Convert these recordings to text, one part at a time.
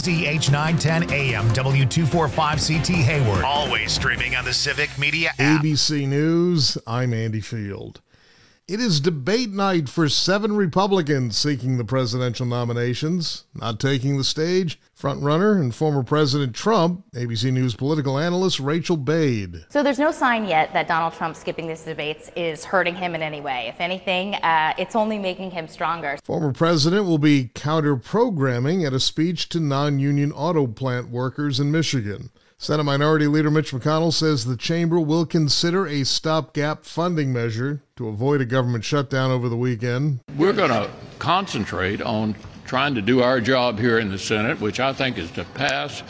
KSDH 910 AM, W245CT Hayward. Always streaming on the Civic Media app. ABC News, I'm Andy Field. It is debate night for 7 Republicans seeking the presidential nominations. Not taking the stage, frontrunner and former President Trump, ABC News political analyst Rachel Bade. So there's no sign yet that Donald Trump skipping these debates is hurting him in any way. If anything, it's only making him stronger. Former president will be counter-programming at a speech to non-union auto plant workers in Michigan. Senate Minority Leader Mitch McConnell says the chamber will consider a stopgap funding measure to avoid a government shutdown over the weekend. We're going to concentrate on trying to do our job here in the Senate, which I think is to pass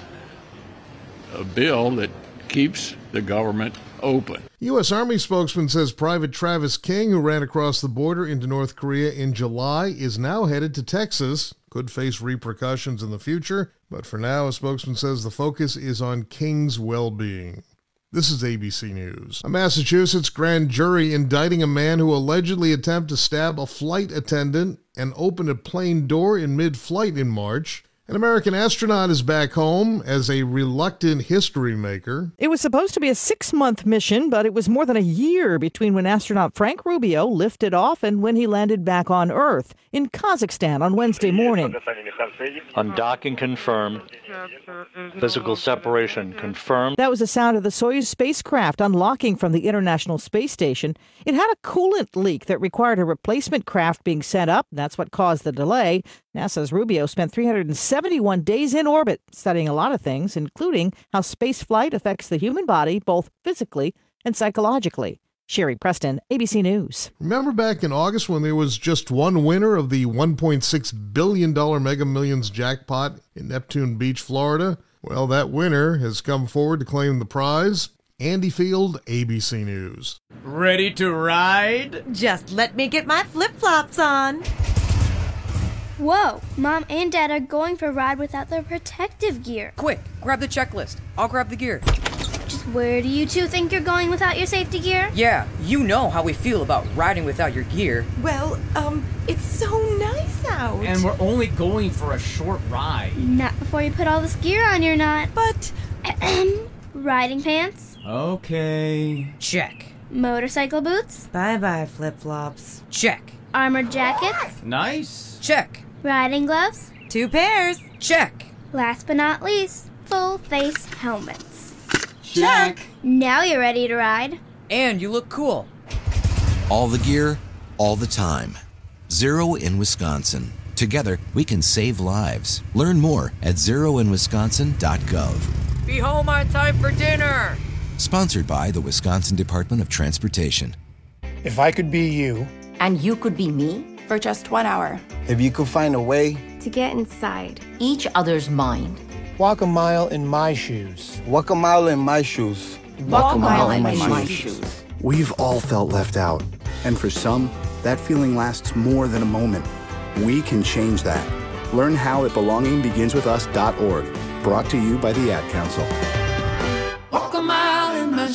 a bill that keeps the government open. U.S. Army spokesman says Private Travis King, who ran across the border into North Korea in July, is now headed to Texas. Could face repercussions in the future, but for now, a spokesman says the focus is on King's well-being. This is ABC News. A Massachusetts grand jury indicting a man who allegedly attempted to stab a flight attendant and open a plane door in mid-flight in March. An American astronaut is back home as a reluctant history maker. It was supposed to be a 6-month mission, but it was more than a year between when astronaut Frank Rubio lifted off and when he landed back on Earth in Kazakhstan on Wednesday morning. Undocking confirmed. Physical separation confirmed. That was the sound of the Soyuz spacecraft unlocking from the International Space Station. It had a coolant leak that required a replacement craft being sent up. That's what caused the delay. NASA's Rubio spent 371 days in orbit studying a lot of things, including how space flight affects the human body, both physically and psychologically. Sherry Preston, ABC News. Remember back in August when there was just one winner of the $1.6 billion Mega Millions jackpot in Neptune Beach, Florida? Well, that winner has come forward to claim the prize. Andy Field, ABC News. Ready to ride? Just let me get my flip-flops on. Whoa, Mom and Dad are going for a ride without their protective gear. Quick, grab the checklist. I'll grab the gear. Just where do you two think you're going without your safety gear? Yeah, you know how we feel about riding without your gear. Well, it's so nice out. And we're only going for a short ride. Not before you put all this gear on your knot. But... riding pants? Okay. Check. Motorcycle boots? Bye-bye, flip-flops. Check. Armored jackets? Nice. Check. Riding gloves? 2 pairs. Check. Last but not least, full face helmets. Check. Now you're ready to ride. And you look cool. All the gear, all the time. Zero in Wisconsin. Together, we can save lives. Learn more at zeroinwisconsin.gov. Be home on time for dinner. Sponsored by the Wisconsin Department of Transportation. If I could be you. And you could be me for just 1 hour. If you could find a way to get inside each other's mind. Walk a mile in my shoes. Walk a mile in my shoes. Walk a mile in my shoes. We've all felt left out. And for some, that feeling lasts more than a moment. We can change that. Learn how at belongingbeginswithus.org. Brought to you by the Ad Council. Walk a mile in my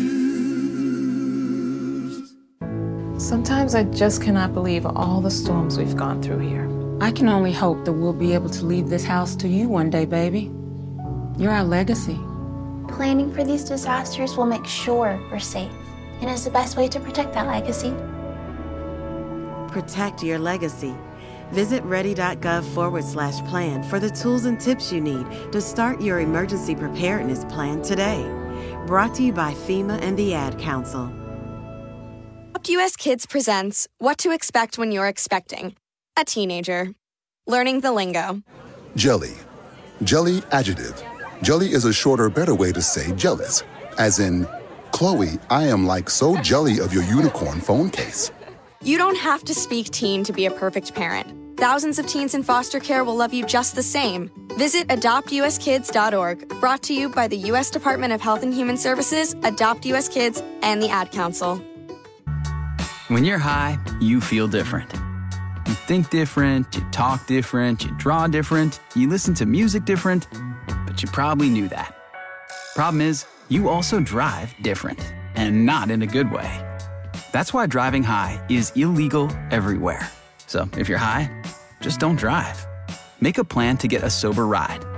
shoes. Sometimes I just cannot believe all the storms we've gone through here. I can only hope that we'll be able to leave this house to you one day, baby. You're our legacy. Planning for these disasters will make sure we're safe and is the best way to protect that legacy. Protect your legacy. Visit ready.gov/plan for the tools and tips you need to start your emergency preparedness plan today. Brought to you by FEMA and the Ad Council. Adopt US Kids presents What to Expect When You're Expecting a Teenager. Learning the lingo. Jelly. Jelly adjective. Jelly is a shorter, better way to say jealous. As in, Chloe, I am like so jelly of your unicorn phone case. You don't have to speak teen to be a perfect parent. Thousands of teens in foster care will love you just the same. Visit adoptuskids.org. Brought to you by the U.S. Department of Health and Human Services, Adopt U.S. Kids, and the Ad Council. When you're high, you feel different. You think different, you talk different, you draw different, you listen to music different, but you probably knew that. Problem is, you also drive different, and not in a good way. That's why driving high is illegal everywhere. So if you're high, just don't drive. Make a plan to get a sober ride.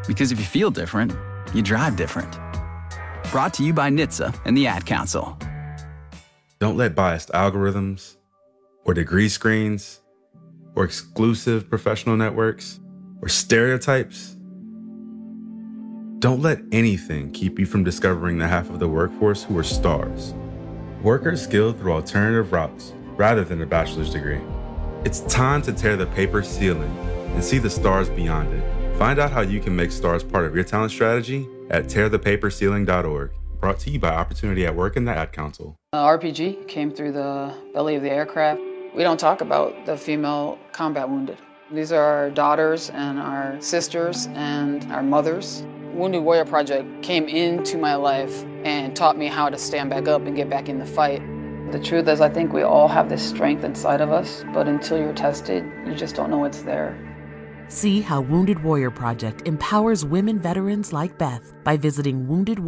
Because if you feel different, you drive different. Brought to you by NHTSA and the Ad Council. Don't let biased algorithms or degree screens or exclusive professional networks or stereotypes. Don't let anything keep you from discovering the half of the workforce who are stars. Workers skilled through alternative routes rather than a bachelor's degree. It's time to tear the paper ceiling and see the stars beyond it. Find out how you can make stars part of your talent strategy at tearthepaperceiling.org. Brought to you by Opportunity at Work and the Ad Council. RPG came through the belly of the aircraft. We don't talk about the female combat wounded. These are our daughters and our sisters and our mothers. Wounded Warrior Project came into my life and taught me how to stand back up and get back in the fight. The truth is, I think we all have this strength inside of us, but until you're tested, you just don't know it's there. See how Wounded Warrior Project empowers women veterans like Beth by visiting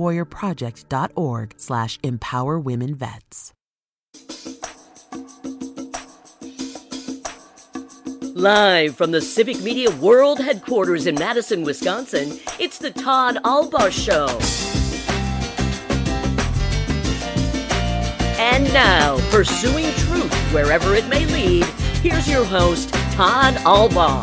woundedwarriorproject.org/empowerwomenvets. Live from the Civic Media World Headquarters in Madison, Wisconsin, it's the Todd Albaugh Show. And now, pursuing truth wherever it may lead, here's your host, Todd Albaugh.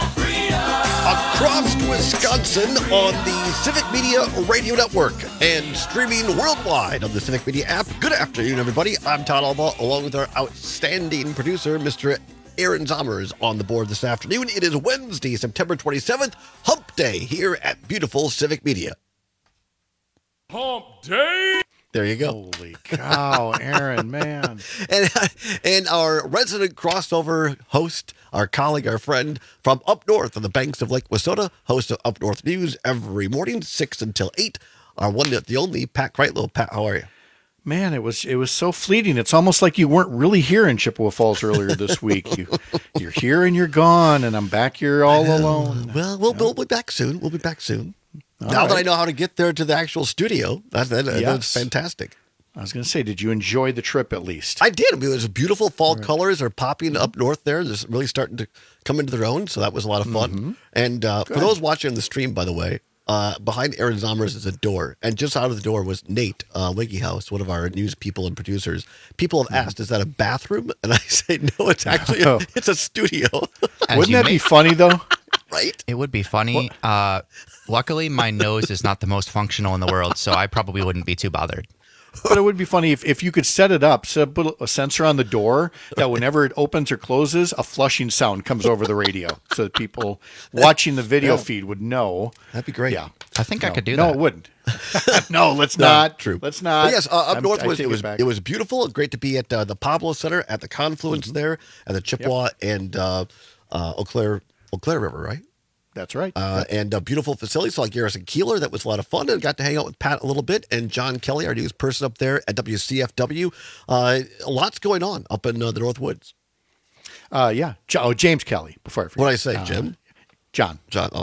Across Wisconsin on the Civic Media Radio Network and streaming worldwide on the Civic Media app. Good afternoon, everybody. I'm Todd Albaugh, along with our outstanding producer, Mr. Aaron Zommers, on the board this afternoon. It is Wednesday, September 27th, Hump Day, here at beautiful Civic Media. Hump Day! There you go. Holy cow, Aaron, man. And our resident crossover host, our colleague, our friend from up north on the banks of Lake Wissota, host of Up North News every morning, 6 until 8. Our one, the only, Pat Kreitlow. Pat, how are you? Man, it was so fleeting. It's almost like you weren't really here in Chippewa Falls earlier this week. You're here and you're gone, and I'm back here all alone. Well, we'll be back soon. We'll be back soon. Now that I know how to get there to the actual studio, that's fantastic. I was going to say, did you enjoy the trip at least? I did. I mean, it was beautiful. Fall colors are popping up north there. They're really starting to come into their own, so that was a lot of fun. Mm-hmm. And for those watching the stream, by the way, behind Aaron Zommers is a door, and just out of the door was Nate Wiggyhouse, one of our news people and producers. People have asked, "Is that a bathroom?" And I say, "No, it's actually it's a studio." Wouldn't that be funny though? Right? It would be funny. Luckily, my nose is not the most functional in the world, so I probably wouldn't be too bothered. But it would be funny if you could set put a sensor on the door that whenever it opens or closes, a flushing sound comes over the radio so that people watching the video feed would know. That'd be great. Yeah. I think I could do that. No, it wouldn't. No, let's not. True. Let's not. But yes, up north it was beautiful. Great to be at the Pablo Center at the confluence there at the Chippewa and Eau Claire River, right? That's right. And a beautiful facility. Saw Garrison Keeler. That was a lot of fun. And got to hang out with Pat a little bit. And John Kelly, our news person up there at WCFW. Lots going on up in the North Woods. Yeah. James Kelly, before I forget. What did I say, Jim? John. Oh.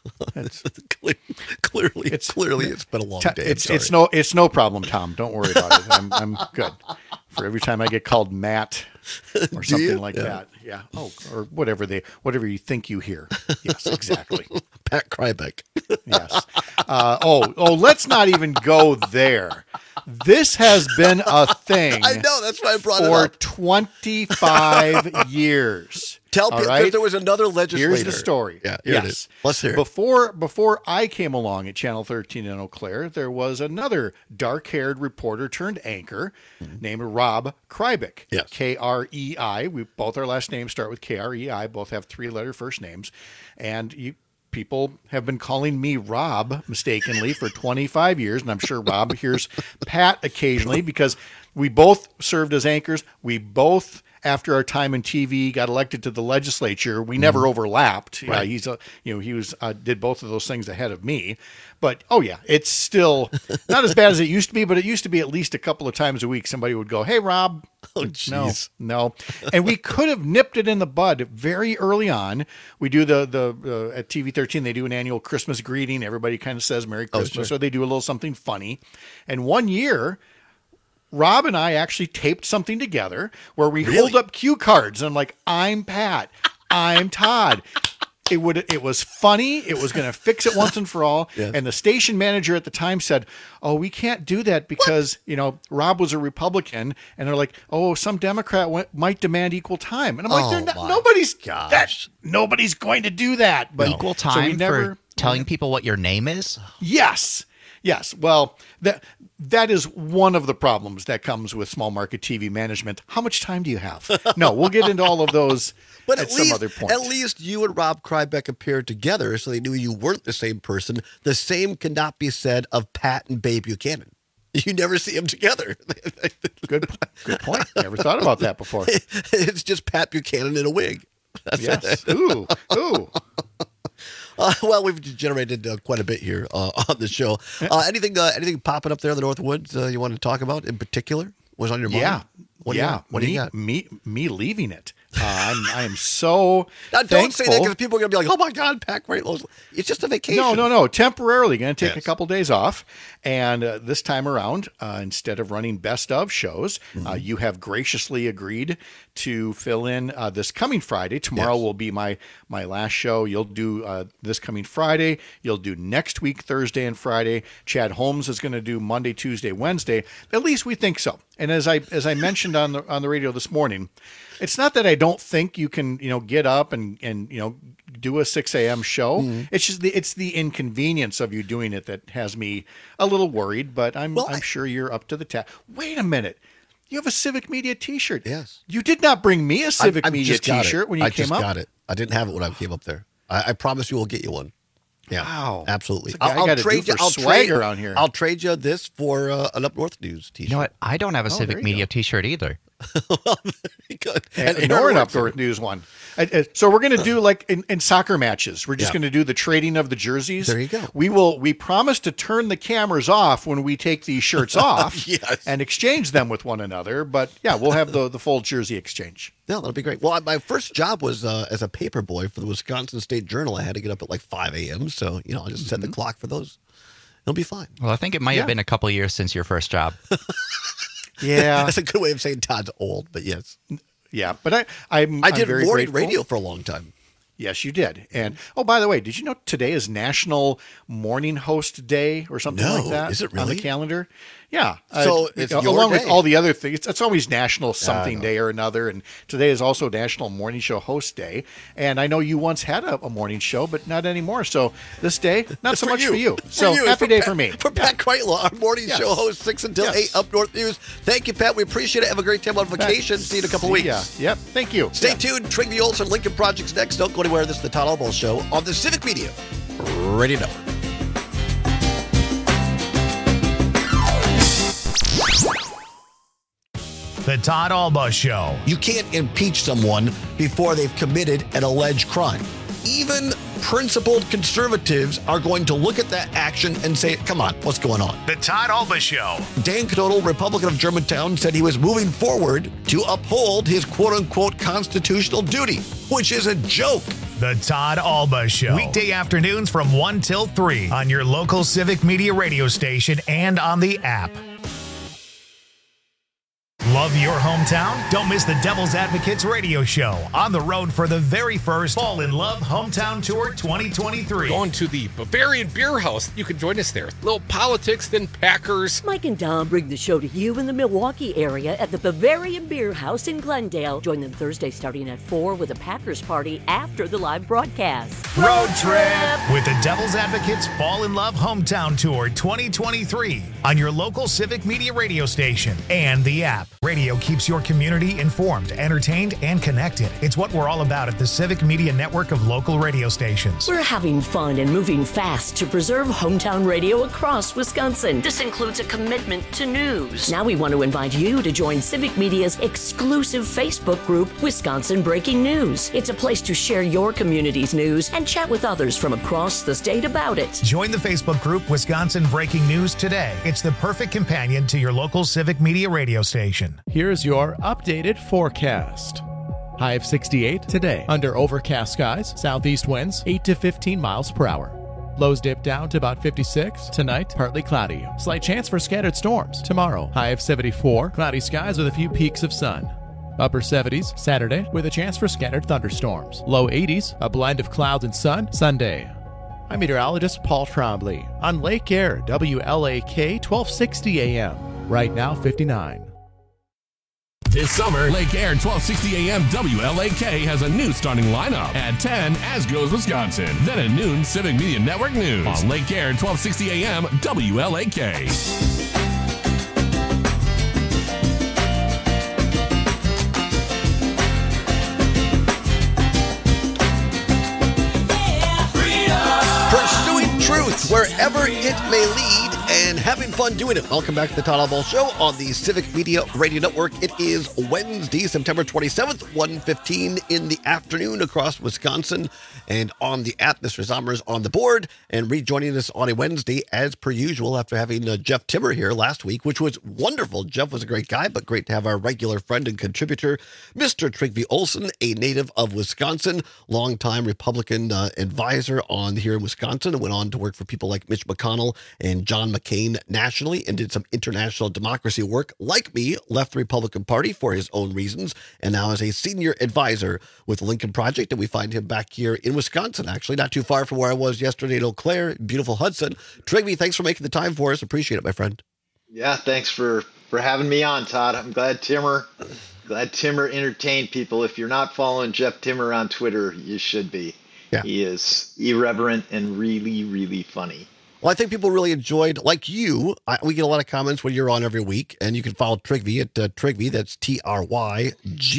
Clearly, it's been a long day. It's no problem, Tom. Don't worry about it. I'm good. For every time I get called Matt or something like that. Yeah. Oh, or whatever you think you hear. Yes, exactly. Pat Krybeck. Yes. Let's not even go there. This has been a thing. I know, that's why I brought it up. For 25 years. Tell people, because there was another legislator. Here's the story. Yeah, here it is. Let's hear it. Before I came along at Channel 13 in Eau Claire, there was another dark-haired reporter turned anchor named Rob Krybeck. Yes. Krei. Both our last names start with Krei. Both have three-letter first names. And people have been calling me Rob mistakenly for 25 years, and I'm sure Rob hears Pat occasionally because we both served as anchors. We both, after our time in TV, got elected to the legislature. We never overlapped. Right. He did both of those things ahead of me. But it's still not as bad as it used to be. But it used to be at least a couple of times a week somebody would go, "Hey, Rob." Oh, jeez. No. And we could have nipped it in the bud very early on. We do the at TV 13, they do an annual Christmas greeting. Everybody kind of says Merry Christmas, or they do a little something funny. And one year, Rob and I actually taped something together where we hold up cue cards and I'm like, "I'm Pat, I'm Todd." It was funny. It was going to fix it once and for all. Yes. And the station manager at the time said, "Oh, we can't do that because Rob was a Republican." And they're like, "Oh, some Democrat might demand equal time." And I'm like, nobody's going to do that. But equal so time we never, for telling people what your name is? Yes. Well, that is one of the problems that comes with small market TV management. How much time do you have? No, we'll get into all of those But at some other point. At least you and Rob Krybeck appeared together, so they knew you weren't the same person. The same cannot be said of Pat and Babe Buchanan. You never see them together. Good point. Never thought about that before. It's just Pat Buchanan in a wig. That's yes. it. Ooh. Well, we've generated quite a bit here on the show. Anything popping up there in the North Woods you want to talk about in particular? Was on your mind? What do you got? Me leaving it. I am so now, don't say that because people are going to be like, "Oh my God, Pat Greatlow." It's just a vacation. No. Temporarily going to take a couple days off, and this time around, instead of running best of shows, you have graciously agreed to fill in this coming Friday. Tomorrow will be my last show. You'll do this coming Friday. You'll do next week Thursday and Friday. Chad Holmes is going to do Monday, Tuesday, Wednesday. At least we think so. And as I mentioned on the radio this morning, it's not that I don't think you can get up and do a 6 a.m. show. It's just it's the inconvenience of you doing it that has me a little worried. But I'm sure you're up to the task. Wait a minute. You have a Civic Media T-shirt. Yes. You did not bring me a Civic Media T-shirt when you came up. I just got it. I didn't have it when I came up there. I promise you we'll get you one. Yeah, wow. Absolutely. I'll trade you. Around here. I'll trade you this for an Up North News T-shirt. You know what? I don't have a Civic Media T-shirt either. Well, very good. And nor an Up North News one. So we're going to do like in soccer matches. We're just going to do the trading of the jerseys. There you go. We promise to turn the cameras off when we take these shirts off and exchange them with one another. But yeah, we'll have the full jersey exchange. Yeah, that'll be great. Well, my first job was as a paper boy for the Wisconsin State Journal. I had to get up at like 5 a.m. So, I just set the clock for those. It'll be fine. Well, I think it might have been a couple years since your first job. Yeah. That's a good way of saying Todd's old, but yes. Yeah, but I did morning grateful. radio for a long time. Yes, you did. And by the way, did you know today is National Morning Host Day or something like that? Is it really? On the calendar? Yeah. So it's your along day. with all the other things. It's always National something day or another. And today is also National Morning Show Host Day. And I know you once had a morning show, but not anymore. So this day, not so much for you. So happy day for me. For Pat Kreitler, our morning show host, 6 until 8 Up North News. Thank you, Pat. We appreciate it. Have a great time on vacation. See you in a couple weeks. Yeah. Yep. Thank you. Stay tuned. Trigg the Olson Lincoln Project's next. Don't go anywhere. This is the Todd Albo Show on the Civic Media Radio Network. The Todd Alba Show. You can't impeach someone before they've committed an alleged crime. Even principled conservatives are going to look at that action and say, come on, what's going on? The Todd Alba Show. Dan Knodel, Republican of Germantown, said he was moving forward to uphold his quote-unquote constitutional duty, which is a joke. The Todd Alba Show. Weekday afternoons from 1 till 3 on your local Civic Media radio station and on the app. Love your hometown? Don't miss the Devil's Advocates radio show on the road for the very first Fall in Love Hometown Tour 2023. Going to the Bavarian Beer House. You can join us there. Little politics, then Packers. Mike and Dom bring the show to you in the Milwaukee area at the Bavarian Beer House in Glendale. Join them Thursday starting at 4 with a Packers party after the live broadcast. Road trip with the Devil's Advocates Fall in Love Hometown Tour 2023 on your local Civic Media radio station and the app. Radio keeps your community informed, entertained, and connected. It's what we're all about at the Civic Media network of local radio stations. We're having fun and moving fast to preserve hometown radio across Wisconsin. This includes a commitment to news. Now we want to invite you to join Civic Media's exclusive Facebook group, Wisconsin Breaking News. It's a place to share your community's news and chat with others from across the state about it. Join the Facebook group Wisconsin Breaking News today. It's the perfect companion to your local Civic Media radio station. Here's your updated forecast. High of 68 today. Under overcast skies, southeast winds 8 to 15 miles per hour. Lows dip down to about 56. Tonight, partly cloudy. Slight chance for scattered storms. Tomorrow, high of 74. Cloudy skies with a few peaks of sun. Upper 70s Saturday with a chance for scattered thunderstorms. Low 80s, a blend of clouds and sun Sunday. I'm meteorologist Paul Trombley on Lake Air, WLAK 1260 AM. Right now, 59. This summer, Lake Air 1260 AM WLAK has a new starting lineup. At 10, As Goes Wisconsin. Then at noon, Civic Media Network News. On Lake Air 1260 AM WLAK. Truth wherever it may lead, and having fun doing it. Welcome back to the Todd Oswalt Show on the Civic Media Radio Network. It is Wednesday, September 27th, 1:15 in the afternoon across Wisconsin, and on the app, Mr. Zommers on the board, and rejoining us on a Wednesday as per usual after having Jeff Timmer here last week, which was wonderful. Jeff was a great guy, but great to have our regular friend and contributor, Mr. Trygve Olsen, a native of Wisconsin, longtime Republican advisor on here in Wisconsin, and went on to work for people like Mitch McConnell and John McCain nationally, and did some international democracy work. Like me, left the Republican Party for his own reasons, and now is a senior advisor with the Lincoln Project, and we find him back here in Wisconsin, actually, not too far from where I was yesterday in Eau Claire, beautiful Hudson. Trygve, thanks for making the time for us. Appreciate it, my friend. Yeah, thanks for having me on, Todd. I'm glad Timmer entertained people. If you're not following Jeff Timmer on Twitter, you should be. Yeah. He is irreverent and really, really funny. Well, I think people really enjoyed, like you, we get a lot of comments when you're on every week, and you can follow Trygve at Trygve, that's Trygve,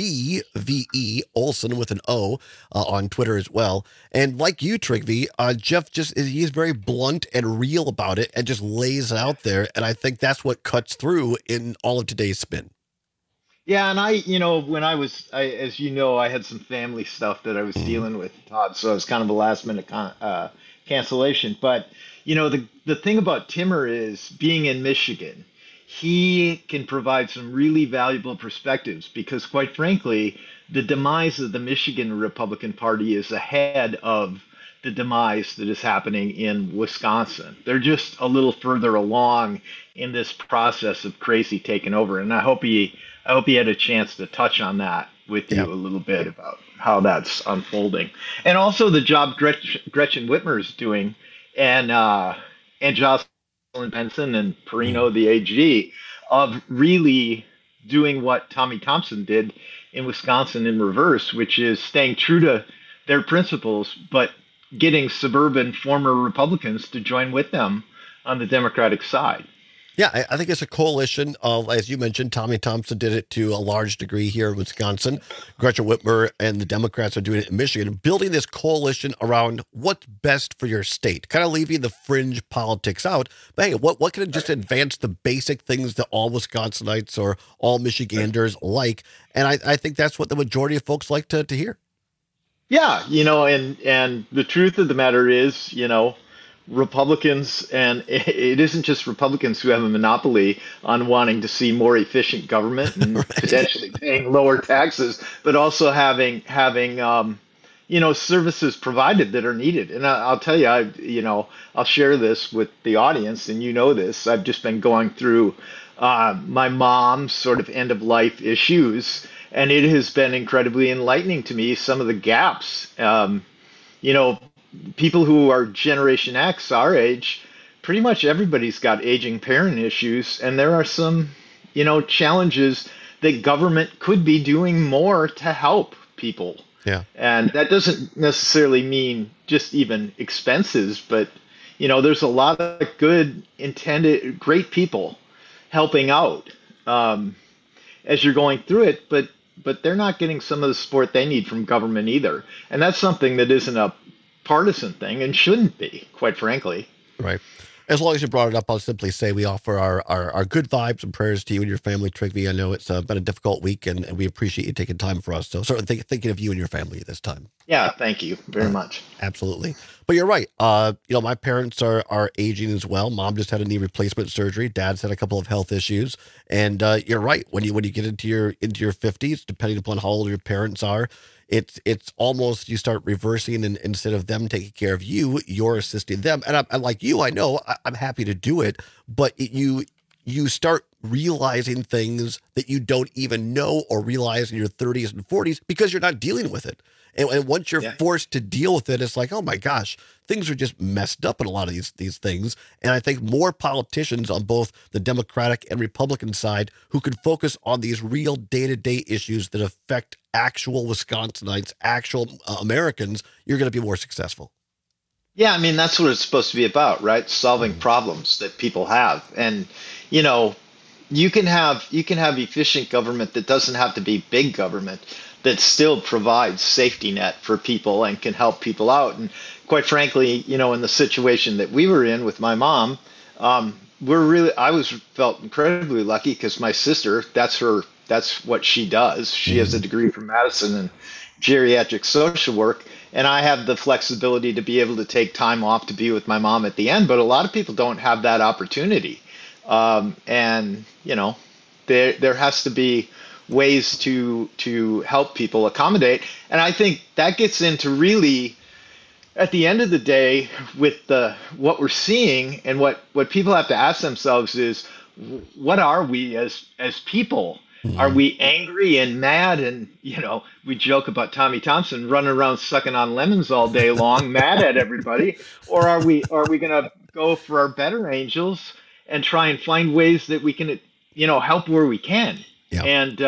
Olsen with an O, on Twitter as well. And like you, Trygve, Jeff he's very blunt and real about it and just lays it out there, and I think that's what cuts through in all of today's spin. Yeah, and when I as you know, I had some family stuff that I was dealing with, Todd, so it was kind of a last minute cancellation. But, the thing about Timmer is, being in Michigan, he can provide some really valuable perspectives because, quite frankly, the demise of the Michigan Republican Party is ahead of the demise that is happening in Wisconsin. They're just a little further along in this process of crazy taking over. And I hope he had a chance to touch on that with you a little bit about how that's unfolding. And also the job Gretchen Whitmer is doing, and Jocelyn Benson and Perino, the AG, of really doing what Tommy Thompson did in Wisconsin in reverse, which is staying true to their principles, but getting suburban former Republicans to join with them on the Democratic side. Yeah, I think it's a coalition of, as you mentioned, Tommy Thompson did it to a large degree here in Wisconsin. Gretchen Whitmer and the Democrats are doing it in Michigan, building this coalition around what's best for your state, kind of leaving the fringe politics out. But hey, what can just advance the basic things that all Wisconsinites or all Michiganders like? And I think that's what the majority of folks like to hear. Yeah, and the truth of the matter is, Republicans, and it isn't just Republicans who have a monopoly on wanting to see more efficient government and potentially paying lower taxes, but also having services provided that are needed. And I'll tell you, I'll share this with the audience, and this. I've just been going through my mom's sort of end of life issues, and it has been incredibly enlightening to me, some of the gaps. People who are Generation X, our age, pretty much everybody's got aging parent issues, and there are some, challenges that government could be doing more to help people. Yeah. And that doesn't necessarily mean just even expenses, but, there's a lot of good, great people helping out as you're going through it, but they're not getting some of the support they need from government either. And that's something that isn't a partisan thing and shouldn't be, quite frankly. Right. As long as you brought it up, I'll simply say we offer our good vibes and prayers to you and your family, Trygve. I know it's been a difficult week, and we appreciate you taking time for us. So certainly thinking of you and your family at this time. Yeah, thank you very much. Absolutely. But you're right. My parents are aging as well. Mom just had a knee replacement surgery. Dad's had a couple of health issues. And you're right. When you get into your 50s, depending upon how old your parents are, it's almost you start reversing, and instead of them taking care of you, you're assisting them. And I'm like you, I know I'm happy to do it, but you start realizing things that you don't even know or realize in your 30s and 40s because you're not dealing with it. And once you're forced to deal with it, it's like, oh my gosh, things are just messed up in a lot of these things. And I think more politicians on both the Democratic and Republican side who can focus on these real day-to-day issues that affect actual Wisconsinites, actual Americans, you're going to be more successful. Yeah, I mean, that's what it's supposed to be about, right? Solving problems that people have. And, you know, you can have efficient government that doesn't have to be big government, that still provides safety net for people and can help people out. And quite frankly, you know, in the situation that we were in with my mom, I felt incredibly lucky because my sister, that's what she does. She has a degree from Madison in geriatric social work. And I have the flexibility to be able to take time off to be with my mom at the end. But a lot of people don't have that opportunity. And, you know, there has to be ways to help people accommodate. And I think that gets into really, at the end of the day, with what we're seeing and what people have to ask themselves is, what are we as people? Are we angry and mad? And, you know, we joke about Tommy Thompson running around sucking on lemons all day long, mad at everybody. Or are we going to go for our better angels and try and find ways that we can, you know, help where we can? Yeah.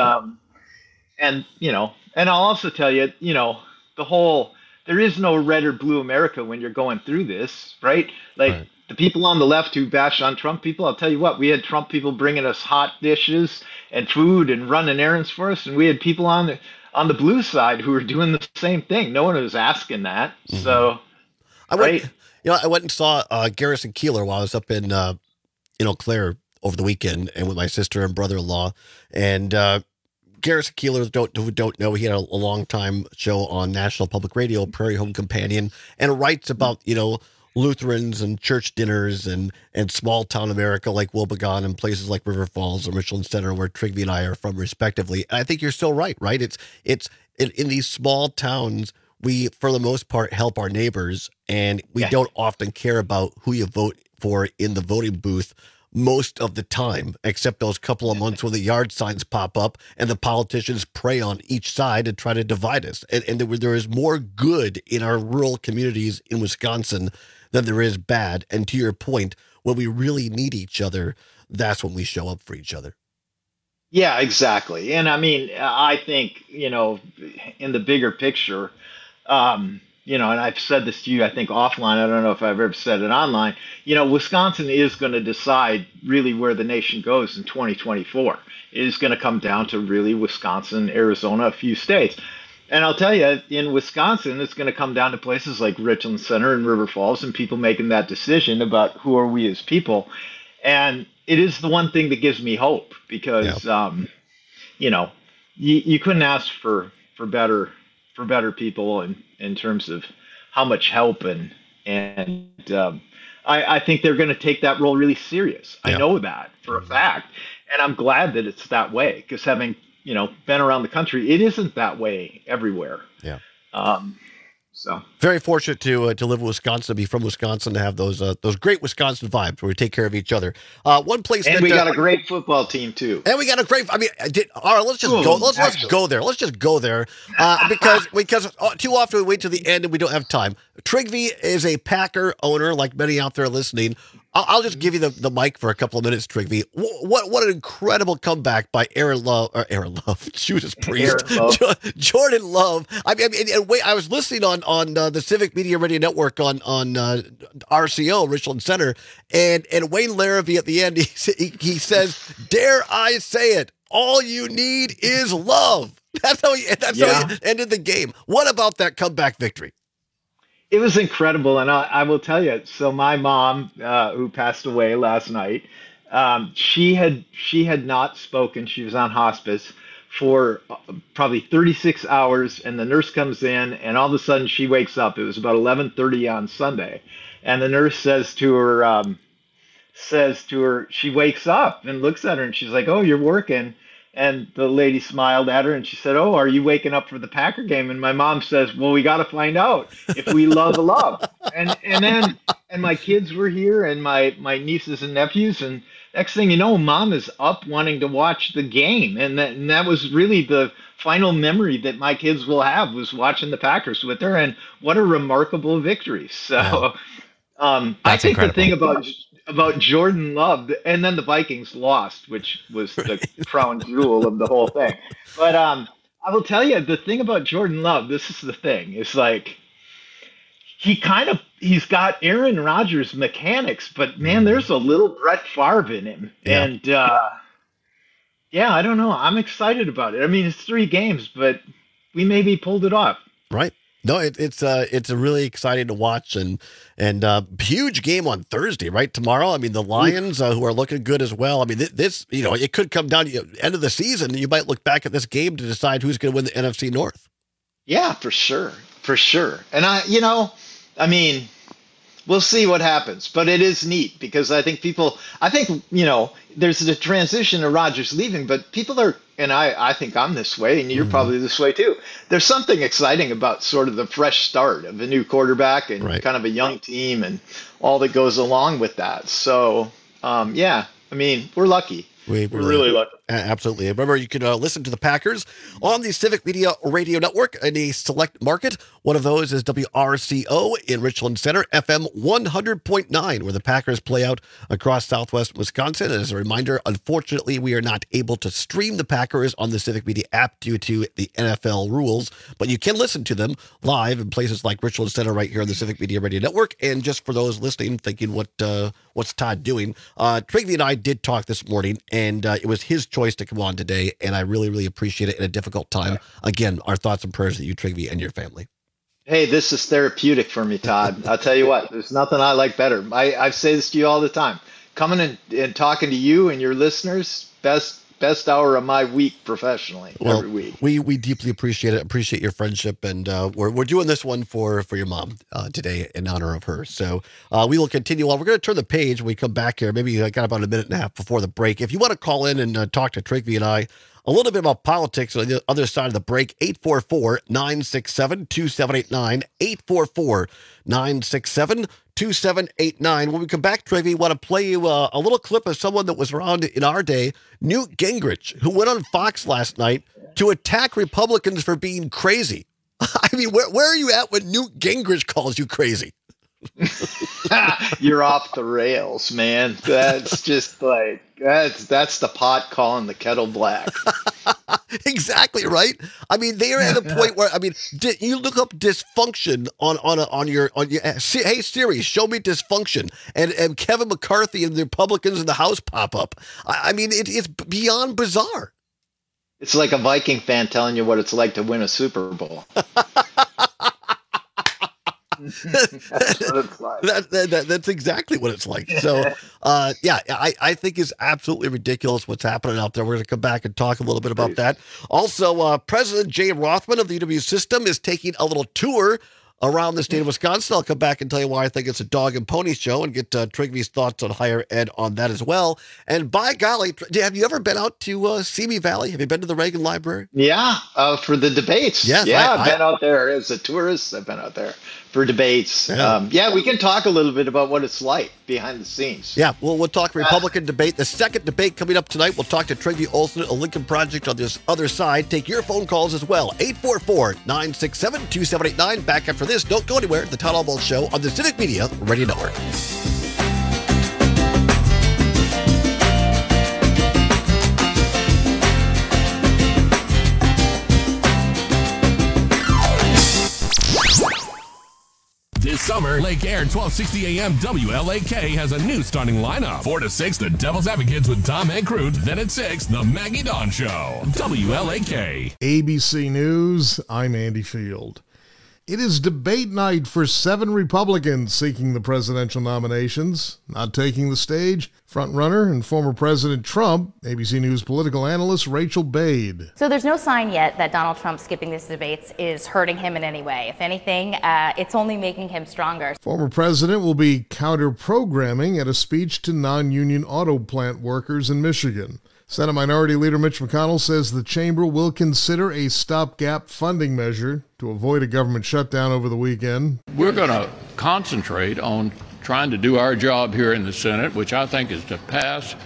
And, you know, and I'll also tell you, you know, there is no red or blue America when you're going through this, right? Like the people on the left who bash on Trump people, I'll tell you what, we had Trump people bringing us hot dishes and food and running errands for us. And we had people on the blue side who were doing the same thing. No one was asking that. Mm-hmm. So, I went and saw Garrison Keillor while I was up in Eau Claire over the weekend, and with my sister and brother-in-law. And Garrison Keillor, who don't know, he had a long time show on National Public Radio, Prairie Home Companion, and writes about, you know, Lutherans and church dinners and small town America like Wobegon and places like River Falls and Richland Center, where Trigby and I are from respectively. And I think you're so right? It's in these small towns, we, for the most part, help our neighbors, and we don't often care about who you vote for in the voting booth most of the time, except those couple of months when the yard signs pop up and the politicians prey on each side and try to divide us. And there is more good in our rural communities in Wisconsin than there is bad. And to your point, when we really need each other, that's when we show up for each other. Yeah, exactly. And I mean, I think, you know, in the bigger picture, you know, and I've said this to you, I think offline, I don't know if I've ever said it online, you know, Wisconsin is going to decide really where the nation goes in 2024. It is going to come down to really Wisconsin, Arizona, a few states. And I'll tell you, in Wisconsin, it's going to come down to places like Richland Center and River Falls and people making that decision about who are we as people. And it is the one thing that gives me hope because, you know, you couldn't ask for better people in terms of how much help and I think they're going to take that role really serious. I know that for a fact, and I'm glad that it's that way because having, you know, been around the country, it isn't that way everywhere. Yeah. So very fortunate to live in Wisconsin, to be from Wisconsin, to have those great Wisconsin vibes where we take care of each other. One place, and we got a great football team too. And we got a great. I mean, all right, let's just go. Let's go there. Let's just go there because too often we wait till the end and we don't have time. Trigby is a Packer owner, like many out there listening. I'll just give you the mic for a couple of minutes, Trigby. What an incredible comeback by Aaron Love, Judas Priest, Jordan Love. I mean, I was listening on the Civic Media Radio Network on RCO, Richland Center, and Wayne Larrivee at the end, he says, "Dare I say it? All you need is love." That's how he ended the game. What about that comeback victory? It was incredible, and I will tell you. So my mom, who passed away last night, she had not spoken. She was on hospice for probably 36 hours, and the nurse comes in, and all of a sudden she wakes up. It was about 11:30 on Sunday, and the nurse says to her, she wakes up and looks at her, and she's like, "Oh, you're working." And the lady smiled at her and she said, "Oh, are you waking up for the Packer game?" And my mom says, "Well, we got to find out if we love." And then and my kids were here, and my nieces and nephews, and next thing you know, Mom is up wanting to watch the game, and that was really the final memory that my kids will have, was watching the Packers with her, and what a remarkable victory. So I think incredible. The thing about Jordan Love, and then the Vikings lost, which was the crown jewel of the whole thing. But I will tell you, the thing about Jordan Love, this is the thing, it's like he's got Aaron Rodgers mechanics, but man, there's a little Brett Favre in him. Yeah. And I don't know. I'm excited about it. I mean, it's 3 games, but we maybe pulled it off. Right. No, it's a really exciting to watch, and huge game on Thursday, right? Tomorrow. I mean, the Lions, who are looking good as well. I mean, this, it could come down to the end of the season, and you might look back at this game to decide who's going to win the NFC North. Yeah, for sure. And I mean, we'll see what happens, but it is neat because I think there's the transition to Rodgers leaving, but people are, and I think I'm this way, and you're probably this way too. There's something exciting about sort of the fresh start of a new quarterback and kind of a young team and all that goes along with that. So, I mean, we're lucky. We're really lucky. Absolutely. Remember, you can listen to the Packers on the Civic Media Radio Network in a select market. One of those is WRCO in Richland Center, FM 100.9, where the Packers play out across southwest Wisconsin. And as a reminder, unfortunately, we are not able to stream the Packers on the Civic Media app due to the NFL rules, but you can listen to them live in places like Richland Center right here on the Civic Media Radio Network. And just for those listening, thinking, what's Todd doing? Trigby and I did talk this morning, and it was his choice to come on today, and I really, really appreciate it in a difficult time. Again, our thoughts and prayers to you, Trigby, and your family. Hey, this is therapeutic for me, Todd. I'll tell you what, there's nothing I like better. I say this to you all the time. Coming and talking to you and your listeners, best hour of my week professionally, every week. We deeply appreciate it. Appreciate your friendship, and we're doing this one for your mom today in honor of her. So we will continue on. We're going to turn the page when we come back here. Maybe I got about a minute and a half before the break. If you want to call in and talk to Trigby and I a little bit about politics on the other side of the break, 844-967-2789, 844-967-2789. When we come back, Trigby, I want to play you a little clip of someone that was around in our day, Newt Gingrich, who went on Fox last night to attack Republicans for being crazy. I mean, where are you at when Newt Gingrich calls you crazy? You're off the rails, man. That's just like that's the pot calling the kettle black. Exactly right. I mean, they are at a point where you look up dysfunction on your hey Siri, show me dysfunction, and Kevin McCarthy and the Republicans in the House pop up. I mean, it's beyond bizarre. It's like a Viking fan telling you what it's like to win a Super Bowl. That's what it's like. That's exactly what it's like. So, I think it's absolutely ridiculous what's happening out there. We're going to come back and talk a little bit about that. Also, President Jay Rothman of the UW system is taking a little tour around the state of Wisconsin. I'll come back and tell you why I think it's a dog and pony show and get Trigby's thoughts on higher ed on that as well. And by golly, have you ever been out to Simi Valley? Have you been to the Reagan Library? Yeah, for the debates. Yes, I've been out there as a tourist. I've been out there for debates. Yeah. We can talk a little bit about what it's like behind the scenes. Yeah, we'll talk Republican debate. The second debate coming up tonight, we'll talk to Trigby Olson at Lincoln Project on this other side. Take your phone calls as well. 844-967-2789. Back after this. Don't go anywhere. The Todd Albaugh Show on the Civic Media Radio Network. This summer, Lake Air 1260 AM WLAK has a new starting lineup. 4 to 6, the Devil's Advocates with Tom Hankrut. Then at 6, the Maggie Dawn Show. WLAK. ABC News, I'm Andy Field. It is debate night for 7 Republicans seeking the presidential nominations. Not taking the stage, frontrunner and former President Trump, ABC News political analyst Rachel Bade. So there's no sign yet that Donald Trump skipping these debates is hurting him in any way. If anything, it's only making him stronger. Former president will be counter-programming at a speech to non-union auto plant workers in Michigan. Senate Minority Leader Mitch McConnell says the chamber will consider a stopgap funding measure to avoid a government shutdown over the weekend. We're going to concentrate on trying to do our job here in the Senate, which I think is to pass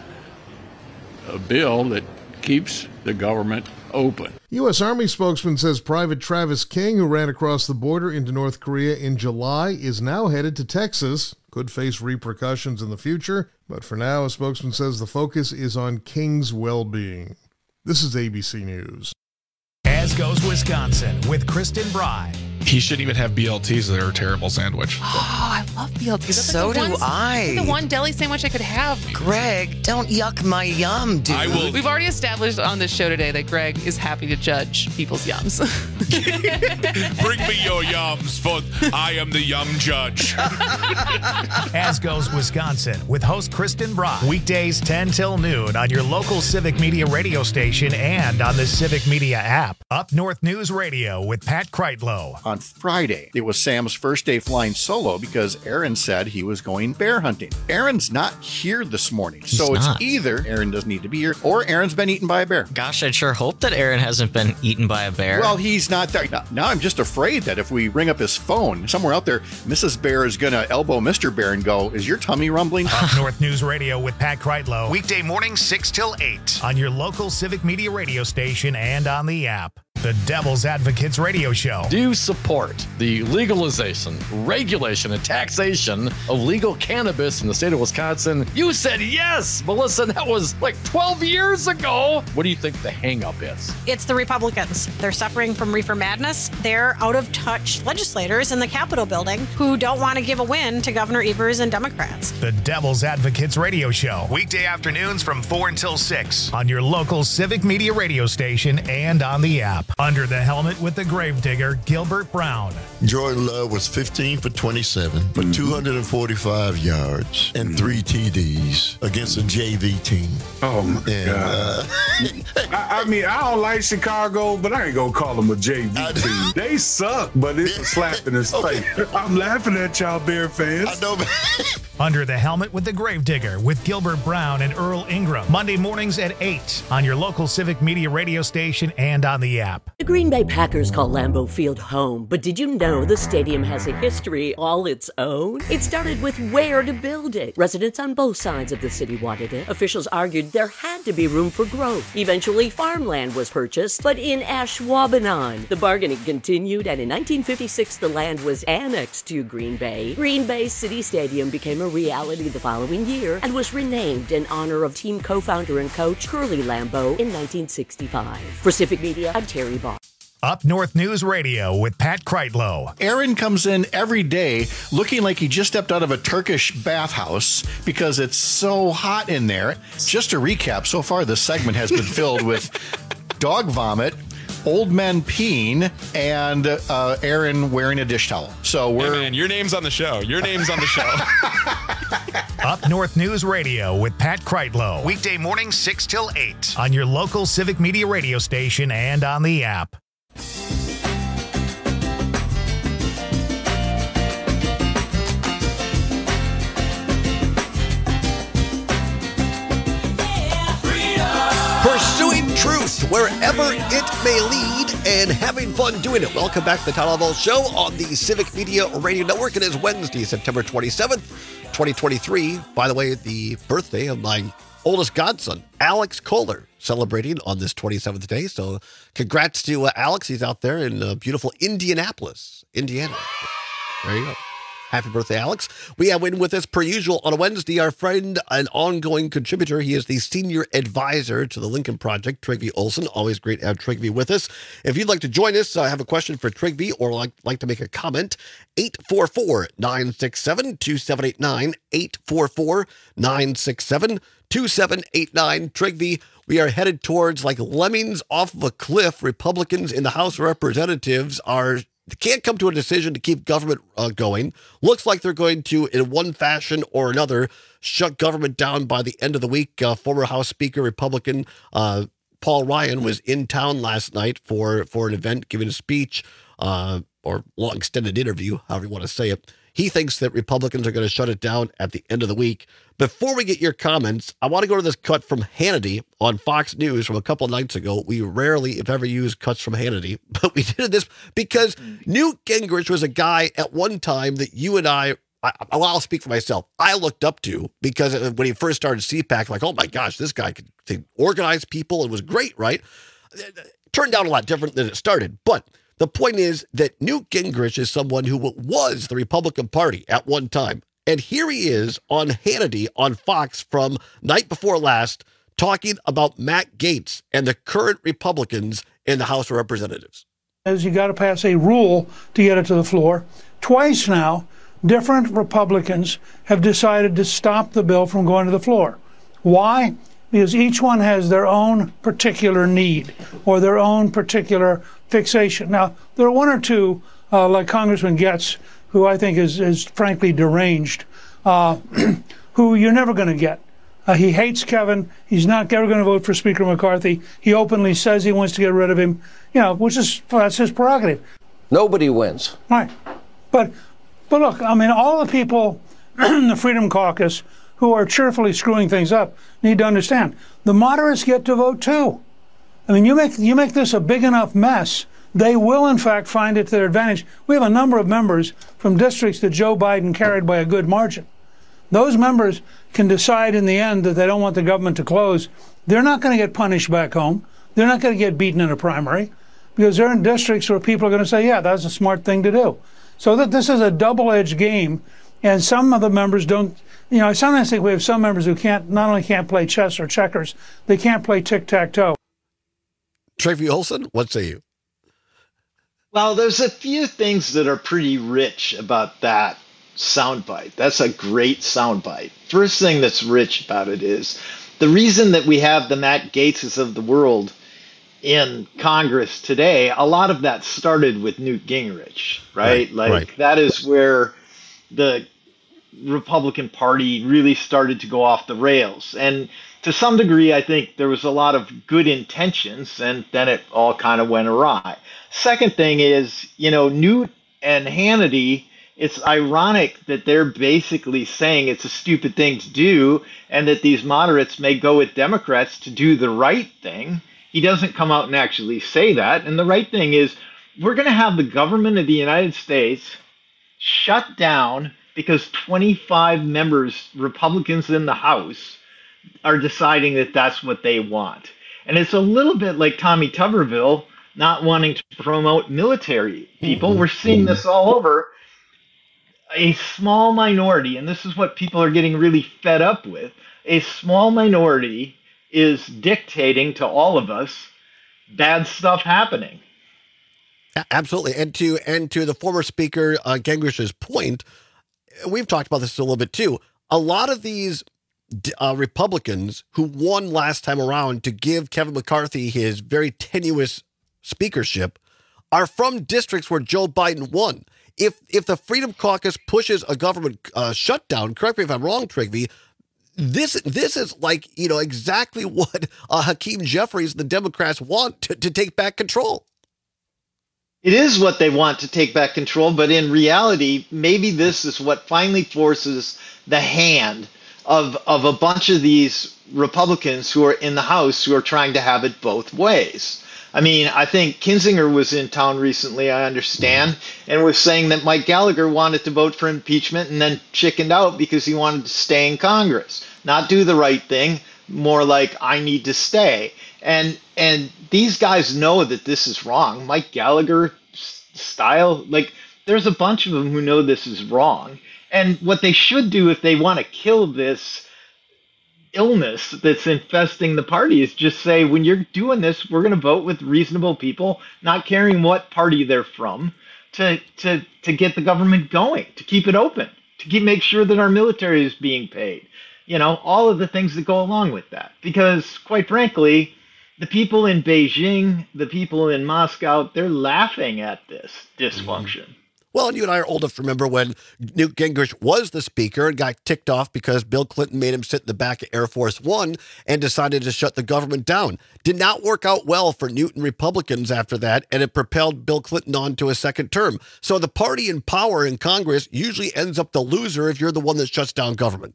a bill that keeps the government open. U.S. Army spokesman says Private Travis King, who ran across the border into North Korea in July, is now headed to Texas. Could face repercussions in the future, but for now, a spokesman says the focus is on King's well-being. This is ABC News. As goes Wisconsin with Kristen Bry. He shouldn't even have BLTs. They're a terrible sandwich. Oh, I love BLTs. That's So like do I. The one deli sandwich I could have. Greg, don't yuck my yum, dude. I will. We've already established on this show today that Greg is happy to judge people's yums. Bring me your yums, for I am the yum judge. As goes Wisconsin with host Kristen Bry. Weekdays 10 till noon on your local Civic Media radio station and on the Civic Media app. Up North News Radio with Pat Kreitlow. On Friday, it was Sam's first day flying solo because Aaron said he was going bear hunting. Aaron's not here this morning, so it's either Aaron doesn't need to be here or Aaron's been eaten by a bear. Gosh, I'd sure hope that Aaron hasn't been eaten by a bear. Well, he's not there. Now I'm just afraid that if we ring up his phone, somewhere out there, Mrs. Bear is going to elbow Mr. Bear and go, "Is your tummy rumbling?" Up North News Radio with Pat Kreitlow. Weekday mornings 6 till 8 on your local Civic Media radio station and on the app. The Devil's Advocates Radio Show. Do you support the legalization, regulation, and taxation of legal cannabis in the state of Wisconsin? You said yes, Melissa. That was like 12 years ago. What do you think the hang-up is? It's the Republicans. They're suffering from reefer madness. They're out-of-touch legislators in the Capitol building who don't want to give a win to Governor Evers and Democrats. The Devil's Advocates Radio Show. Weekday afternoons from 4 until 6 on your local Civic Media radio station and on the app. Under the helmet with the gravedigger, Gilbert Brown. Jordan Love was 15 for 27 for 245 yards and 3 TDs against a JV team. Oh, my God. I mean, I don't like Chicago, but I ain't going to call them a JV team. They suck, but it's a slap in his face. I'm laughing at y'all Bear fans. I know, man. Under the helmet with the gravedigger with Gilbert Brown and Earl Ingram. Monday mornings at 8 on your local Civic Media radio station and on the app. The Green Bay Packers call Lambeau Field home, but did you know the stadium has a history all its own? It started with where to build it. Residents on both sides of the city wanted it. Officials argued there had to be room for growth. Eventually, farmland was purchased, but in Ashwaubenon. The bargaining continued, and in 1956, the land was annexed to Green Bay. Green Bay City Stadium became a reality the following year and was renamed in honor of team co-founder and coach Curly Lambeau in 1965. For Civic Media, I'm Terry Barr. Up North News Radio with Pat Kreitlow. Aaron comes in every day looking like he just stepped out of a Turkish bathhouse because it's so hot in there. Just to recap, so far this segment has been filled with dog vomit, old men peeing, and Aaron wearing a dish towel. So we're... Hey man, your name's on the show. Your name's on the show. Up North News Radio with Pat Kreitlow. Weekday mornings 6 till 8 on your local Civic Media radio station and on the app. Pursuing truth wherever it may lead and having fun doing it. Welcome back to the Town Hall Show on the Civic Media Radio Network. It is Wednesday, September 27th, 2023. By the way, the birthday of my oldest godson, Alex Kohler, celebrating on this 27th day. So congrats to Alex. He's out there in beautiful Indianapolis, Indiana. There you go. Happy birthday, Alex. We have with us, per usual, on a Wednesday, our friend and ongoing contributor. He is the senior advisor to the Lincoln Project, Trygve Olsen. Always great to have Trygve with us. If you'd like to join us, I have a question for Trygve or like to make a comment, 844-967-2789, 844-967-2789. Trygve, we are headed towards like lemmings off of a cliff. Republicans in the House of Representatives can't come to a decision to keep government going. Looks like they're going to, in one fashion or another, shut government down by the end of the week. Former House Speaker, Republican Paul Ryan was in town last night for an event, giving a speech or long extended interview, however you want to say it. He thinks that Republicans are going to shut it down at the end of the week. Before we get your comments, I want to go to this cut from Hannity on Fox News from a couple of nights ago. We rarely, if ever, use cuts from Hannity, but we did this because Newt Gingrich was a guy at one time that you and I I'll speak for myself. I looked up to because when he first started CPAC, like, oh my gosh, this guy could organize people. It was great, right? It turned out a lot different than it started. But the point is that Newt Gingrich is someone who was the Republican Party at one time. And here he is on Hannity on Fox from night before last talking about Matt Gaetz and the current Republicans in the House of Representatives. As you got to pass a rule to get it to the floor. Twice now, different Republicans have decided to stop the bill from going to the floor. Why? Because each one has their own particular need or their own particular fixation. Now, there are one or two, like Congressman Gaetz, who I think is frankly deranged, who you're never going to get. He hates Kevin. He's not ever going to vote for Speaker McCarthy. He openly says he wants to get rid of him, that's his prerogative. Nobody wins. Right. But look, I mean, all the people in the Freedom Caucus who are cheerfully screwing things up need to understand the moderates get to vote too. I mean, you make this a big enough mess, they will in fact find it to their advantage. We have a number of members from districts that Joe Biden carried by a good margin. Those members can decide in the end that they don't want the government to close. They're not going to get punished back home. They're not going to get beaten in a primary because they're in districts where people are going to say, yeah, that's a smart thing to do. So that this is a double-edged game, and some of the members don't. I sometimes think we have some members who not only can't play chess or checkers, they can't play tic-tac-toe. Tracey Olson, what say you? Well, there's a few things that are pretty rich about that soundbite. That's a great soundbite. First thing that's rich about it is the reason that we have the Matt Gaetzes of the world in Congress today, a lot of that started with Newt Gingrich, right? That is where the Republican Party really started to go off the rails. And to some degree, I think there was a lot of good intentions, and then it all kind of went awry. Second thing is, Newt and Hannity, it's ironic that they're basically saying it's a stupid thing to do and that these moderates may go with Democrats to do the right thing. He doesn't come out and actually say that. And the right thing is we're going to have the government of the United States shut down because 25 members, Republicans in the House, are deciding that that's what they want. And it's a little bit like Tommy Tuberville not wanting to promote military people. We're seeing this all over. A small minority, and this is what people are getting really fed up with, a small minority is dictating to all of us bad stuff happening. Absolutely. And to the former speaker, Gingrich's point, we've talked about this a little bit too. A lot of these Republicans who won last time around to give Kevin McCarthy his very tenuous speakership are from districts where Joe Biden won. If the Freedom Caucus pushes a government shutdown, correct me if I'm wrong, Trigby, this is like, exactly what Hakeem Jeffries and the Democrats want to take back control. It is what they want to take back control, but in reality, maybe this is what finally forces the hand of a bunch of these Republicans who are in the House who are trying to have it both ways. I mean, I think Kinzinger was in town recently, I understand, and was saying that Mike Gallagher wanted to vote for impeachment and then chickened out because he wanted to stay in Congress. Not do the right thing, more like, I need to stay. And these guys know that this is wrong. Mike Gallagher style, there's a bunch of them who know this is wrong. And what they should do if they want to kill this illness that's infesting the party is just say, when you're doing this, we're going to vote with reasonable people, not caring what party they're from, to get the government going, to keep it open, to make sure that our military is being paid. All of the things that go along with that. Because, quite frankly, the people in Beijing, the people in Moscow, they're laughing at this dysfunction. Well, and you and I are old enough to remember when Newt Gingrich was the speaker and got ticked off because Bill Clinton made him sit in the back of Air Force One and decided to shut the government down. Did not work out well for Newt and Republicans after that, and it propelled Bill Clinton on to a second term. So the party in power in Congress usually ends up the loser if you're the one that shuts down government.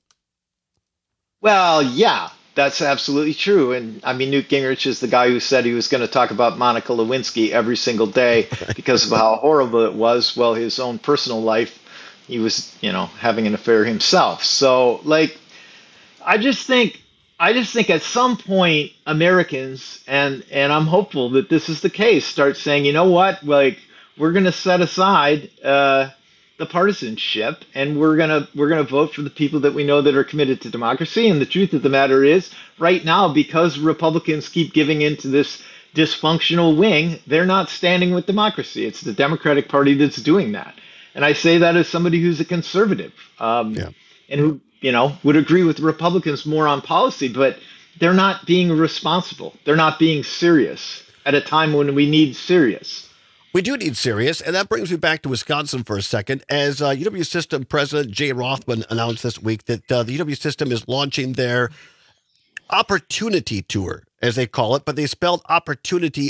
Well, yeah, that's absolutely true. And I mean, Newt Gingrich is the guy who said he was going to talk about Monica Lewinsky every single day because of how horrible it was. Well, his own personal life he was, having an affair himself. So, like, I just think at some point Americans, and I'm hopeful that this is the case, start saying, you know what, like, we're going to set aside the partisanship, and we're gonna vote for the people that we know that are committed to democracy. And the truth of the matter is, right now, because Republicans keep giving into this dysfunctional wing, they're not standing with democracy. It's the Democratic Party that's doing that. And I say that as somebody who's a conservative, and who would agree with Republicans more on policy, but they're not being responsible. They're not being serious at a time when we need serious. We do need serious, and that brings me back to Wisconsin for a second, as UW System President Jay Rothman announced this week that the UW System is launching their Opportunity Tour, as they call it, but they spelled Opportunity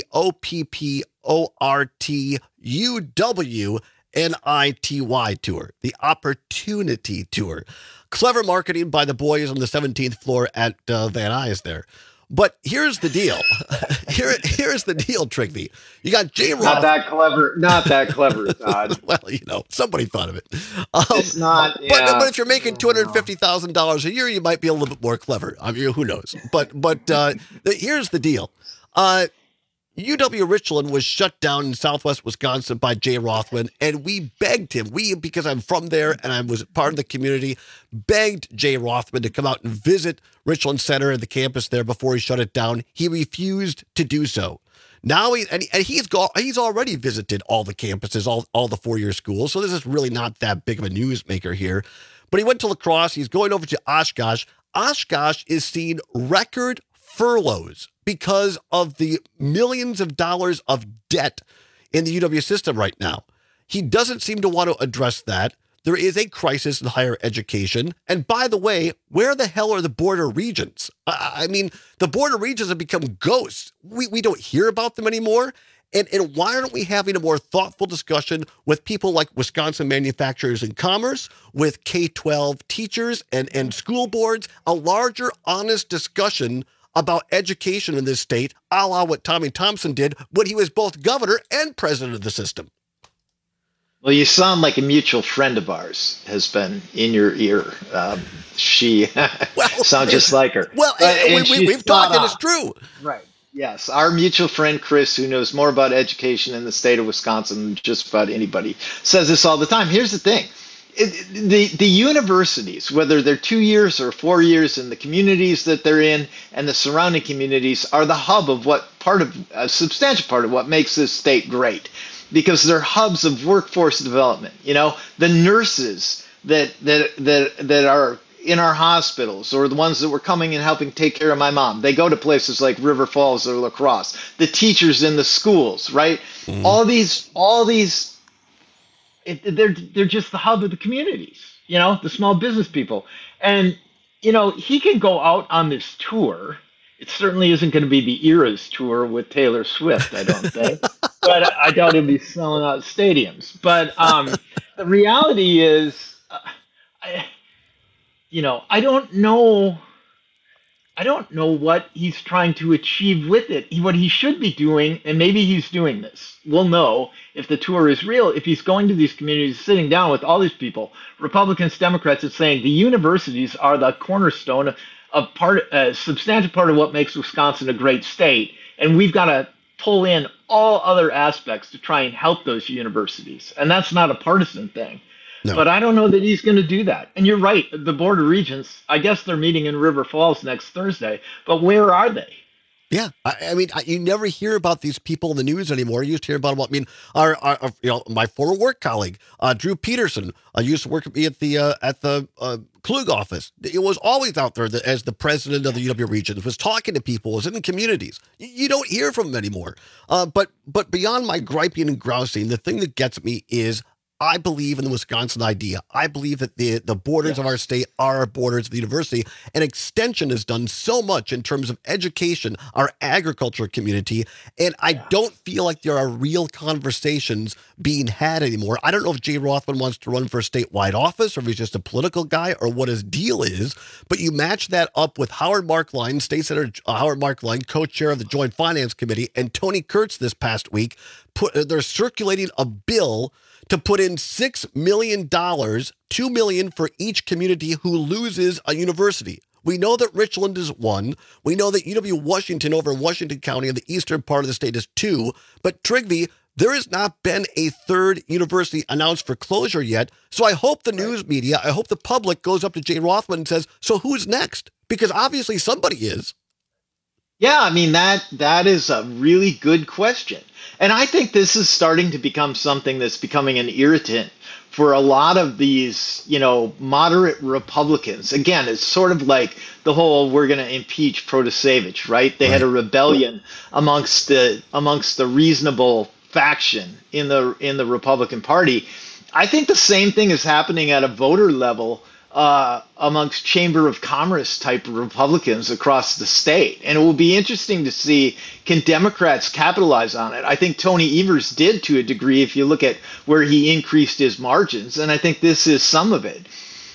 OPPORTUWNITY Tour, the Opportunity Tour. Clever marketing by the boys on the 17th floor at Van Nuys there. But here's the deal. Here's the deal, Trigby. You got Jay Roth. Not that clever, Todd. Well, somebody thought of it. It's not. Yeah. But if you're making $250,000 a year, you might be a little bit more clever. I mean, who knows? But here's the deal. UW Richland was shut down in southwest Wisconsin by Jay Rothman, and we begged him. Because I'm from there and I was part of the community, begged Jay Rothman to come out and visit Richland Center and the campus there before he shut it down. He refused to do so. Now he's already visited all the campuses, all the four-year schools. So this is really not that big of a newsmaker here. But he went to La Crosse. He's going over to Oshkosh. Oshkosh is seeing record furloughs because of the millions of dollars of debt in the UW system right now. He doesn't seem to want to address that. There is a crisis in higher education. And by the way, where the hell are the border regions? I mean, the border regions have become ghosts. We don't hear about them anymore. And why aren't we having a more thoughtful discussion with people like Wisconsin Manufacturers and Commerce, with K-12 teachers and school boards, a larger, honest discussion about education in this state, a la what Tommy Thompson did when he was both governor and president of the system? Well, you sound like a mutual friend of ours has been in your ear. She sounds just like her. Well, we've talked, and it's true. Right. Yes. Our mutual friend, Chris, who knows more about education in the state of Wisconsin than just about anybody, says this all the time. Here's the thing. The universities, whether they're 2 years or 4 years, in the communities that they're in and the surrounding communities, are the hub of a substantial part of what makes this state great, because they're hubs of workforce development. The nurses that are in our hospitals, or the ones that were coming and helping take care of my mom, they go to places like River Falls or La Crosse. The teachers in the schools, right? Mm. All these. They're just the hub of the communities, the small business people. And, he can go out on this tour. It certainly isn't going to be the Eras tour with Taylor Swift, I don't think. But I doubt he'll be selling out stadiums. But the reality is, I don't know what he's trying to achieve with it. What he should be doing, and maybe he's doing this, we'll know if the tour is real, if he's going to these communities, sitting down with all these people, Republicans, Democrats, and saying the universities are the cornerstone of a substantial part of what makes Wisconsin a great state. And we've got to pull in all other aspects to try and help those universities. And that's not a partisan thing. No. But I don't know that he's going to do that. And you're right, the border regions, I guess they're meeting in River Falls next Thursday. But where are they? Yeah, I mean, you never hear about these people in the news anymore. You used to hear about them. I mean, my former work colleague, Drew Peterson, used to work with me at the Klug office. It was always out there as the president of the UW region, was talking to people, was in communities. You don't hear from them anymore. But beyond my griping and grousing, the thing that gets me is, I believe in the Wisconsin idea. I believe that the borders of our state are our borders of the university. And Extension has done so much in terms of education, our agriculture community. And I don't feel like there are real conversations being had anymore. I don't know if Jay Rothman wants to run for a statewide office, or if he's just a political guy, or what his deal is. But you match that up with Howard Markline, State Senator Howard Markline, co-chair of the Joint Finance Committee, and Tony Kurtz this past week. They're circulating a bill to put in $6 million, $2 million for each community who loses a university. We know that Richland is 1. We know that UW-Washington over Washington County in the eastern part of the state is 2. But Trygve, there has not been a third university announced for closure yet. So I hope the news media, I hope the public goes up to Jay Rothman and says, so who's next? Because obviously somebody is. Yeah, I mean, that is a really good question. And I think this is starting to become something that's becoming an irritant for a lot of these, moderate Republicans. Again, it's sort of like the whole we're going to impeach Protasevich, right? They had a rebellion amongst the reasonable faction in the Republican Party. I think the same thing is happening at a voter level amongst Chamber of Commerce type Republicans across the state. And it will be interesting to see, can Democrats capitalize on it? I think Tony Evers did to a degree if you look at where he increased his margins. And I think this is some of it.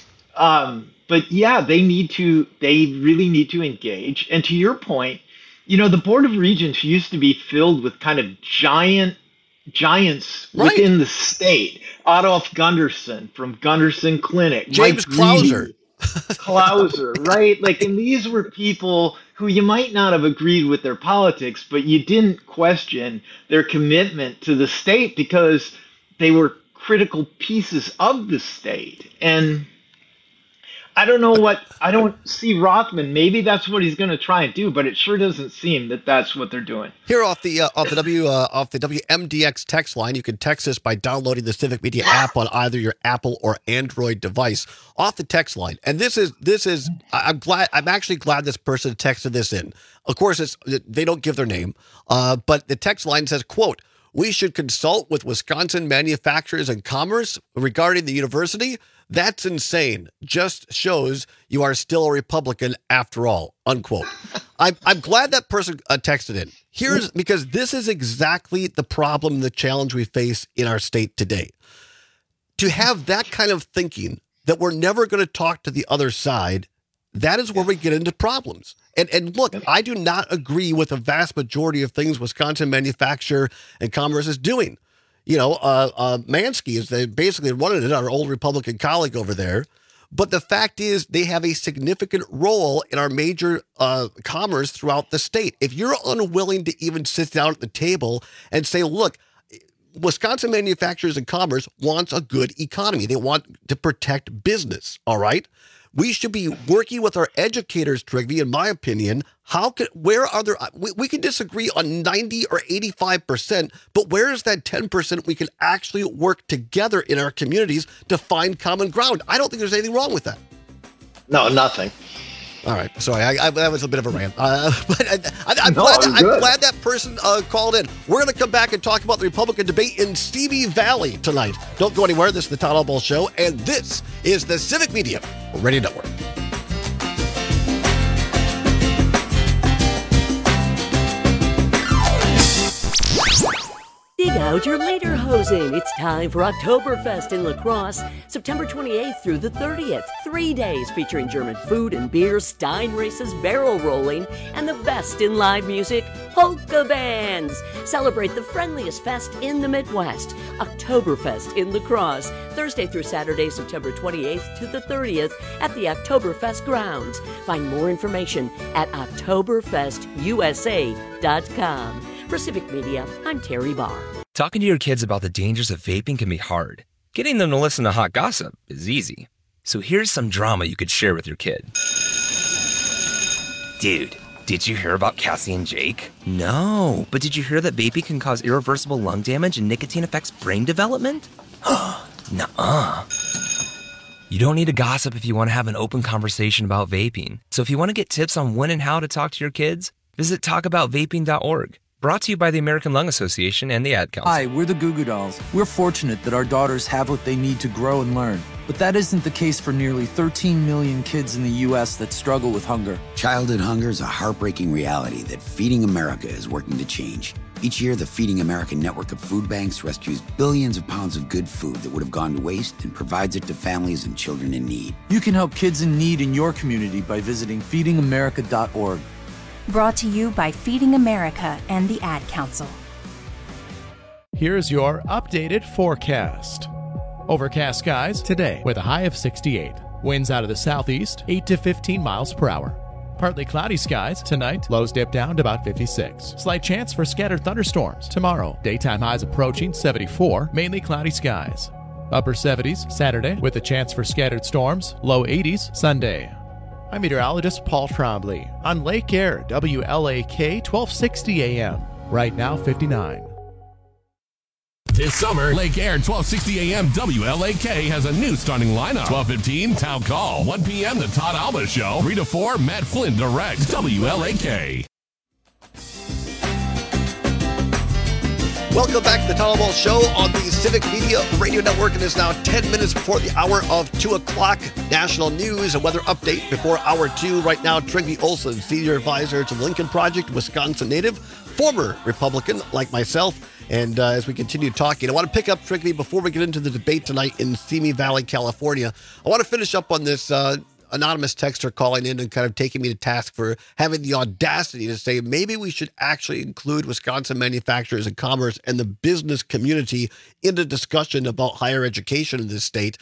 But yeah, they really need to engage. And to your point, the Board of Regents used to be filled with kind of giants within the state. Adolf Gunderson from Gunderson Clinic. James Clouser. Right? And these were people who you might not have agreed with their politics, but you didn't question their commitment to the state because they were critical pieces of the state. And I don't see Rothman. Maybe that's what he's going to try and do, but it sure doesn't seem that that's what they're doing. Here off the WMDX text line, you can text us by downloading the Civic Media app on either your Apple or Android device. Off the text line, and this is I'm actually glad this person texted this in. Of course, they don't give their name, but the text line says, quote, "We should consult with Wisconsin Manufacturers and Commerce regarding the university. That's insane. Just shows you are still a Republican after all," unquote. I'm glad that person texted in. Because this is exactly the problem, the challenge we face in our state today. To have that kind of thinking that we're never going to talk to the other side, that is where we get into problems. And look, I do not agree with the vast majority of things Wisconsin Manufacturer and Commerce is doing. Mansky is basically running it, our old Republican colleague over there. But the fact is they have a significant role in our major commerce throughout the state. If you're unwilling to even sit down at the table and say, look, Wisconsin Manufacturers and Commerce wants a good economy. They want to protect business, all right? We should be working with our educators, Trygve, in my opinion. We can disagree on 90 or 85%, but where is that 10% we can actually work together in our communities to find common ground? I don't think there's anything wrong with that. No, nothing. All right. Sorry, that was a bit of a rant. But I'm glad that person called in. We're going to come back and talk about the Republican debate in Stevie Valley tonight. Don't go anywhere. This is the Todd Albaugh Show, and this is the Civic Media Radio Network. Dig out your lederhosen. It's time for Oktoberfest in La Crosse, September 28th through the 30th. 3 days featuring German food and beer, Stein races, barrel rolling, and the best in live music, polka bands. Celebrate the friendliest fest in the Midwest, Oktoberfest in La Crosse, Thursday through Saturday, September 28th to the 30th at the Oktoberfest grounds. Find more information at oktoberfestusa.com. For Civic Media, I'm Terry Barr. Talking to your kids about the dangers of vaping can be hard. Getting them to listen to hot gossip is easy. So here's some drama you could share with your kid. Dude, did you hear about Cassie and Jake? No, but did you hear that vaping can cause irreversible lung damage and nicotine affects brain development? Nuh-uh. You don't need to gossip if you want to have an open conversation about vaping. So if you want to get tips on when and how to talk to your kids, visit talkaboutvaping.org. Brought to you by the American Lung Association and the Ad Council. Hi, we're the Goo Goo Dolls. We're fortunate that our daughters have what they need to grow and learn. But that isn't the case for nearly 13 million kids in the U.S. that struggle with hunger. Childhood hunger is a heartbreaking reality that Feeding America is working to change. Each year, the Feeding America network of food banks rescues billions of pounds of good food that would have gone to waste and provides it to families and children in need. You can help kids in need in your community by visiting feedingamerica.org. Brought to you by Feeding America and the Ad Council. here's your updated forecast. Overcast skies today with a high of 68. Winds out of the southeast, 8 to 15 miles per hour. Partly cloudy skies tonight, lows dip down to about 56. Slight chance for scattered thunderstorms tomorrow. Daytime highs approaching 74, mainly cloudy skies. Upper 70s Saturday with a chance for scattered storms, low 80s Sunday. I'm meteorologist Paul Trombley on Lake Air, WLAK 1260 AM. Right now 59. This summer, Lake Air 1260 AM WLAK has a new starting lineup. 12:15 Town Call. 1 p.m. The Todd Alba Show. 3 to 4 Matt Flynn directs WLAK. Welcome back to the Todd Alba Show on the Civic Media Radio Network. It is now 10 minutes before the hour of 2 o'clock. National news and weather update before hour 2. Right now, Trygve Olsen, Senior Advisor to the Lincoln Project, Wisconsin native, former Republican like myself. And as we continue talking, I want to pick up, Trygve, before we get into the debate tonight in Simi Valley, California. I want to finish up on this anonymous texter calling in and kind of taking me to task for having the audacity to say maybe we should actually include Wisconsin manufacturers and commerce and the business community in the discussion about higher education in this state.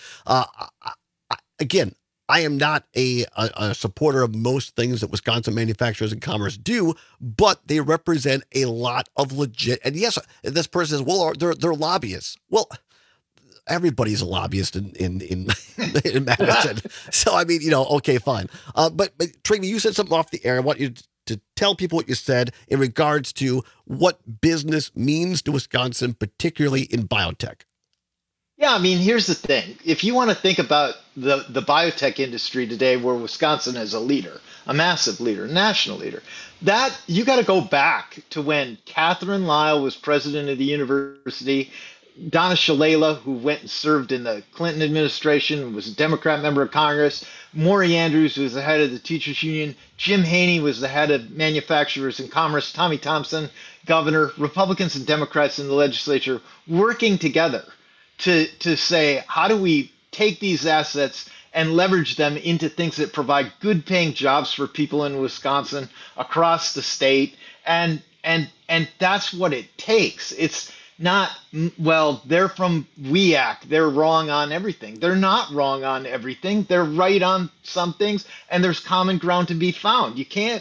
Again, I am not a supporter of most things that Wisconsin manufacturers and commerce do, but they represent a lot of legit. And yes, this person says, well, they're lobbyists. Well, everybody's a lobbyist in Madison. So, I mean, okay, fine. But Trygve, you said something off the air. I want you to tell people what you said in regards to what business means to Wisconsin, particularly in biotech. Yeah, I mean, here's the thing. If you want to think about the biotech industry today, where Wisconsin is a leader, a massive leader, national leader, that you got to go back to when Catherine Lyle was president of the university, Donna Shalala, who went and served in the Clinton administration, was a Democrat member of Congress, Maury Andrews was the head of the teachers union, Jim Haney was the head of manufacturers and commerce, Tommy Thompson, governor, Republicans and Democrats in the legislature working together to say, how do we take these assets and leverage them into things that provide good paying jobs for people in Wisconsin across the state. And that's what it takes. It's not, well, they're from WEAC, they're wrong on everything. They're not wrong on everything. They're right on some things, and there's common ground to be found. You can't,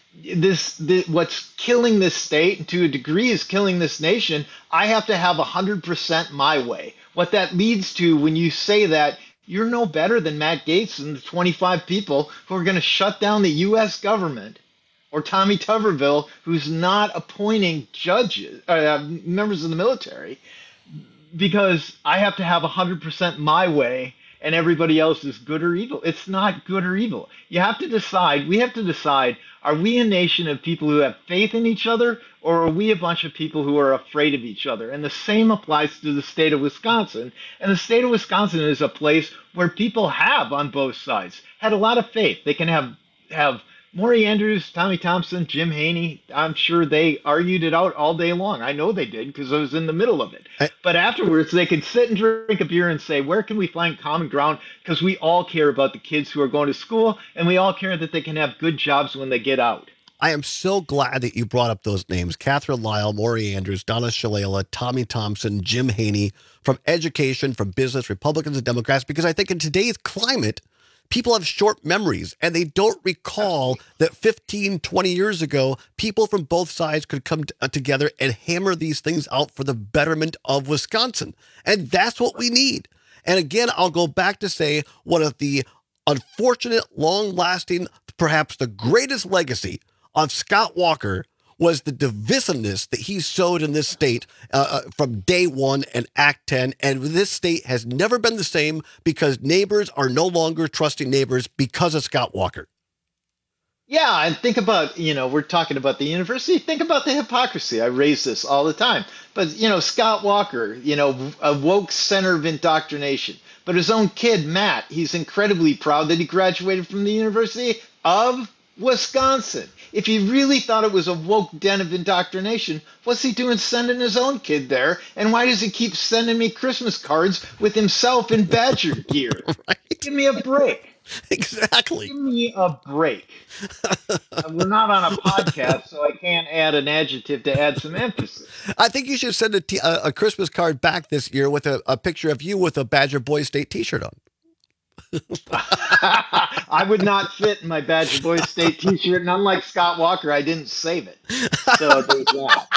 what's killing this state, and to a degree is killing this nation, I have to have 100% my way. What that leads to when you say that, you're no better than Matt Gaetz and the 25 people who are going to shut down the U.S. government, or Tommy Tuberville, who's not appointing judges, members of the military, because I have to have 100% my way and everybody else is good or evil. It's not good or evil. You have to decide, we have to decide, are we a nation of people who have faith in each other, or are we a bunch of people who are afraid of each other? And the same applies to the state of Wisconsin. And the state of Wisconsin is a place where people have, on both sides, had a lot of faith. They can have Maury Andrews, Tommy Thompson, Jim Haney. I'm sure they argued it out all day long. I know they did because I was in the middle of it. But afterwards, they could sit and drink a beer and say, where can we find common ground? Because we all care about the kids who are going to school, and we all care that they can have good jobs when they get out. I am so glad that you brought up those names. Catherine Lyle, Maury Andrews, Donna Shalala, Tommy Thompson, Jim Haney, from education, from business, Republicans and Democrats, because I think in today's climate, people have short memories and they don't recall that 15, 20 years ago, people from both sides could come together and hammer these things out for the betterment of Wisconsin. And that's what we need. And again, I'll go back to say one of the unfortunate, long-lasting, perhaps the greatest legacy of Scott Walker was the divisiveness that he sowed in this state from day one and Act 10. And this state has never been the same because neighbors are no longer trusting neighbors because of Scott Walker. Yeah, and think about, we're talking about the university. Think about the hypocrisy. I raise this all the time. But, Scott Walker, a woke center of indoctrination. But his own kid, Matt, he's incredibly proud that he graduated from the University of Wisconsin. If he really thought it was a woke den of indoctrination, what's he doing sending his own kid there? And why does he keep sending me Christmas cards with himself in Badger gear? Right. Give me a break. Exactly. Give me a break. We're not on a podcast, so I can't add an adjective to add some emphasis. I think you should send a Christmas card back this year with a picture of you with a Badger Boys State t-shirt on. I would not fit in my Badger Boys State t-shirt, and unlike Scott Walker, I didn't save it. So there's that.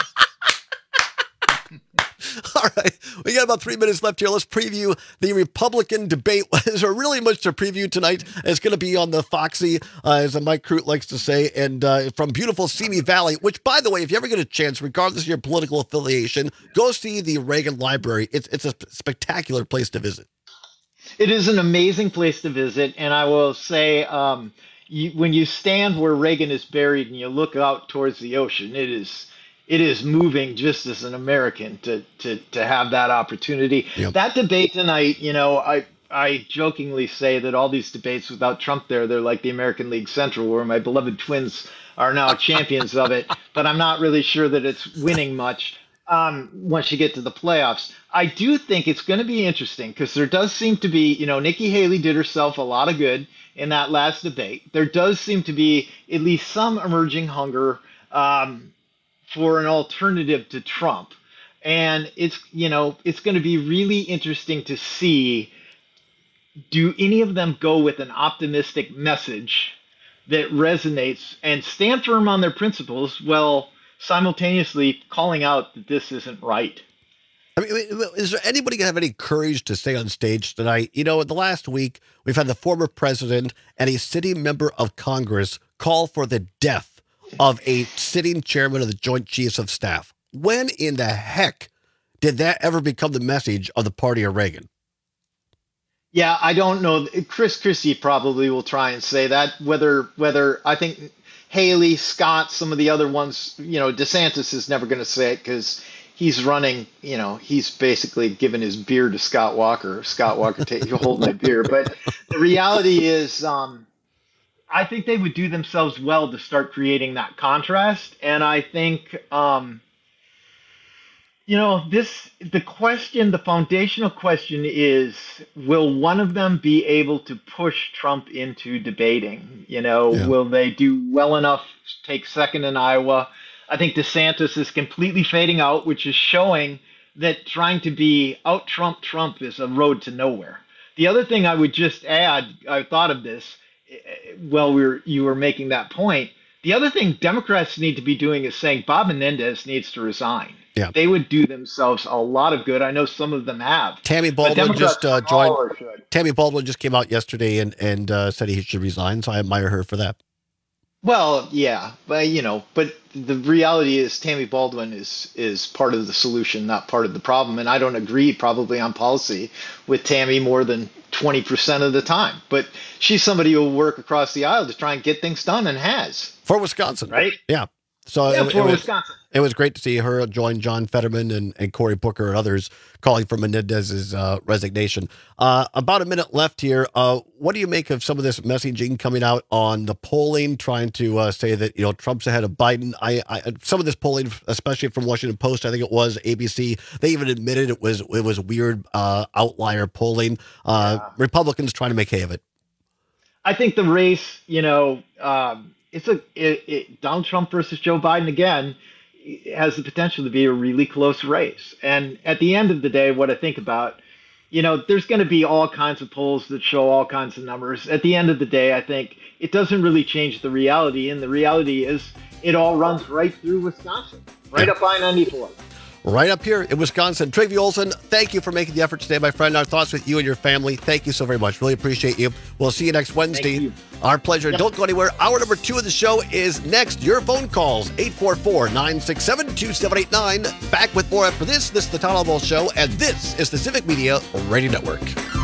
All right. We got about 3 minutes left here. Let's preview the Republican debate. Is there really much to preview tonight? It's going to be on the Foxy, as Mike Crute likes to say, and from beautiful Simi Valley, which, by the way, if you ever get a chance, regardless of your political affiliation, go see the Reagan Library. It's a spectacular place to visit. It is an amazing place to visit, and I will say, when you stand where Reagan is buried and you look out towards the ocean, it is moving just as an American to have that opportunity. Yep. That debate tonight, I jokingly say that all these debates without Trump there, they're like the American League Central, where my beloved Twins are now champions of it, but I'm not really sure that it's winning much. Once you get to the playoffs, I do think it's going to be interesting because there does seem to be, Nikki Haley did herself a lot of good in that last debate. There does seem to be at least some emerging hunger for an alternative to Trump. And it's going to be really interesting to see, do any of them go with an optimistic message that resonates and stand firm on their principles while simultaneously calling out that this isn't right. I mean, is there anybody going to have any courage to say on stage tonight, in the last week, we've had the former president and a sitting member of Congress call for the death of a sitting chairman of the Joint Chiefs of Staff. When in the heck did that ever become the message of the party of Reagan? Yeah, I don't know. Chris Christie probably will try and say that. Whether I think Haley, Scott, some of the other ones, DeSantis is never going to say it because he's running, he's basically given his beer to Scott Walker. Scott Walker, you hold my beer. But the reality is, I think they would do themselves well to start creating that contrast. And I think, the foundational question is, will one of them be able to push Trump into debating? Will they do well enough to take second in Iowa? I think DeSantis is completely fading out, which is showing that trying to be out-Trump Trump is a road to nowhere. The other thing I would just add, I thought of this while you were making that point. The other thing Democrats need to be doing is saying Bob Menendez needs to resign. Yeah. They would do themselves a lot of good. I know some of them have. Tammy Baldwin just joined. Tammy Baldwin just came out yesterday and said he should resign, so I admire her for that. Well, yeah, but but the reality is Tammy Baldwin is part of the solution, not part of the problem. And I don't agree probably on policy with Tammy more than 20% of the time. But she's somebody who will work across the aisle to try and get things done and has. For Wisconsin. Right? Yeah. So Wisconsin. It was great to see her join John Fetterman and Cory Booker and others calling for Menendez's resignation. About a minute left here. What do you make of some of this messaging coming out on the polling, trying to say that Trump's ahead of Biden? Some of this polling, especially from Washington Post, I think it was ABC, they even admitted it was weird outlier polling. Republicans trying to make hay of it. I think the race, Donald Trump versus Joe Biden again has the potential to be a really close race. And at the end of the day, what I think about, there's going to be all kinds of polls that show all kinds of numbers. At the end of the day, I think it doesn't really change the reality. And the reality is it all runs right through Wisconsin, right up I-94. Right up here in Wisconsin. Trygve Olsen, thank you for making the effort today, my friend. Our thoughts with you and your family. Thank you so very much. Really appreciate you. We'll see you next Wednesday. Our pleasure. Yep. Don't go anywhere. Hour number 2 of the show is next. Your phone calls, 844-967-2789. Back with more after this. This is the Todd Alamo Show, and this is the Civic Media Radio Network.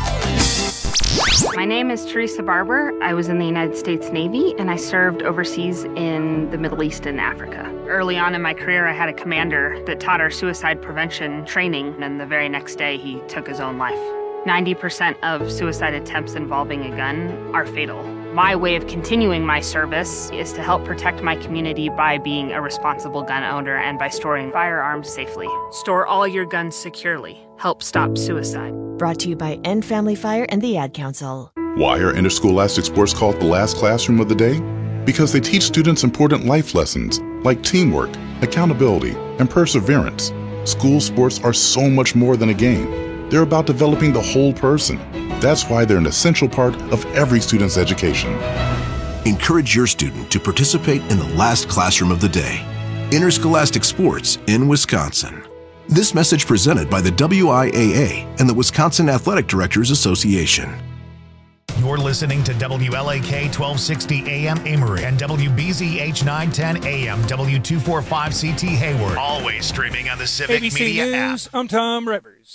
My name is Teresa Barber. I was in the United States Navy, and I served overseas in the Middle East and Africa. Early on in my career, I had a commander that taught our suicide prevention training, and the very next day, he took his own life. 90% of suicide attempts involving a gun are fatal. My way of continuing my service is to help protect my community by being a responsible gun owner and by storing firearms safely. Store all your guns securely. Help stop suicide. Brought to you by End Family Fire and the Ad Council. Why are interscholastic sports called the last classroom of the day? Because they teach students important life lessons like teamwork, accountability, and perseverance. School sports are so much more than a game. They're about developing the whole person. That's why they're an essential part of every student's education. Encourage your student to participate in the last classroom of the day. Interscholastic sports in Wisconsin. This message presented by the WIAA and the Wisconsin Athletic Directors Association. You're listening to WLAK 1260 AM Amory and WBZH 910 AM W245CT Hayward. Always streaming on the Civic ABC Media News, app. I'm Tom Rivers.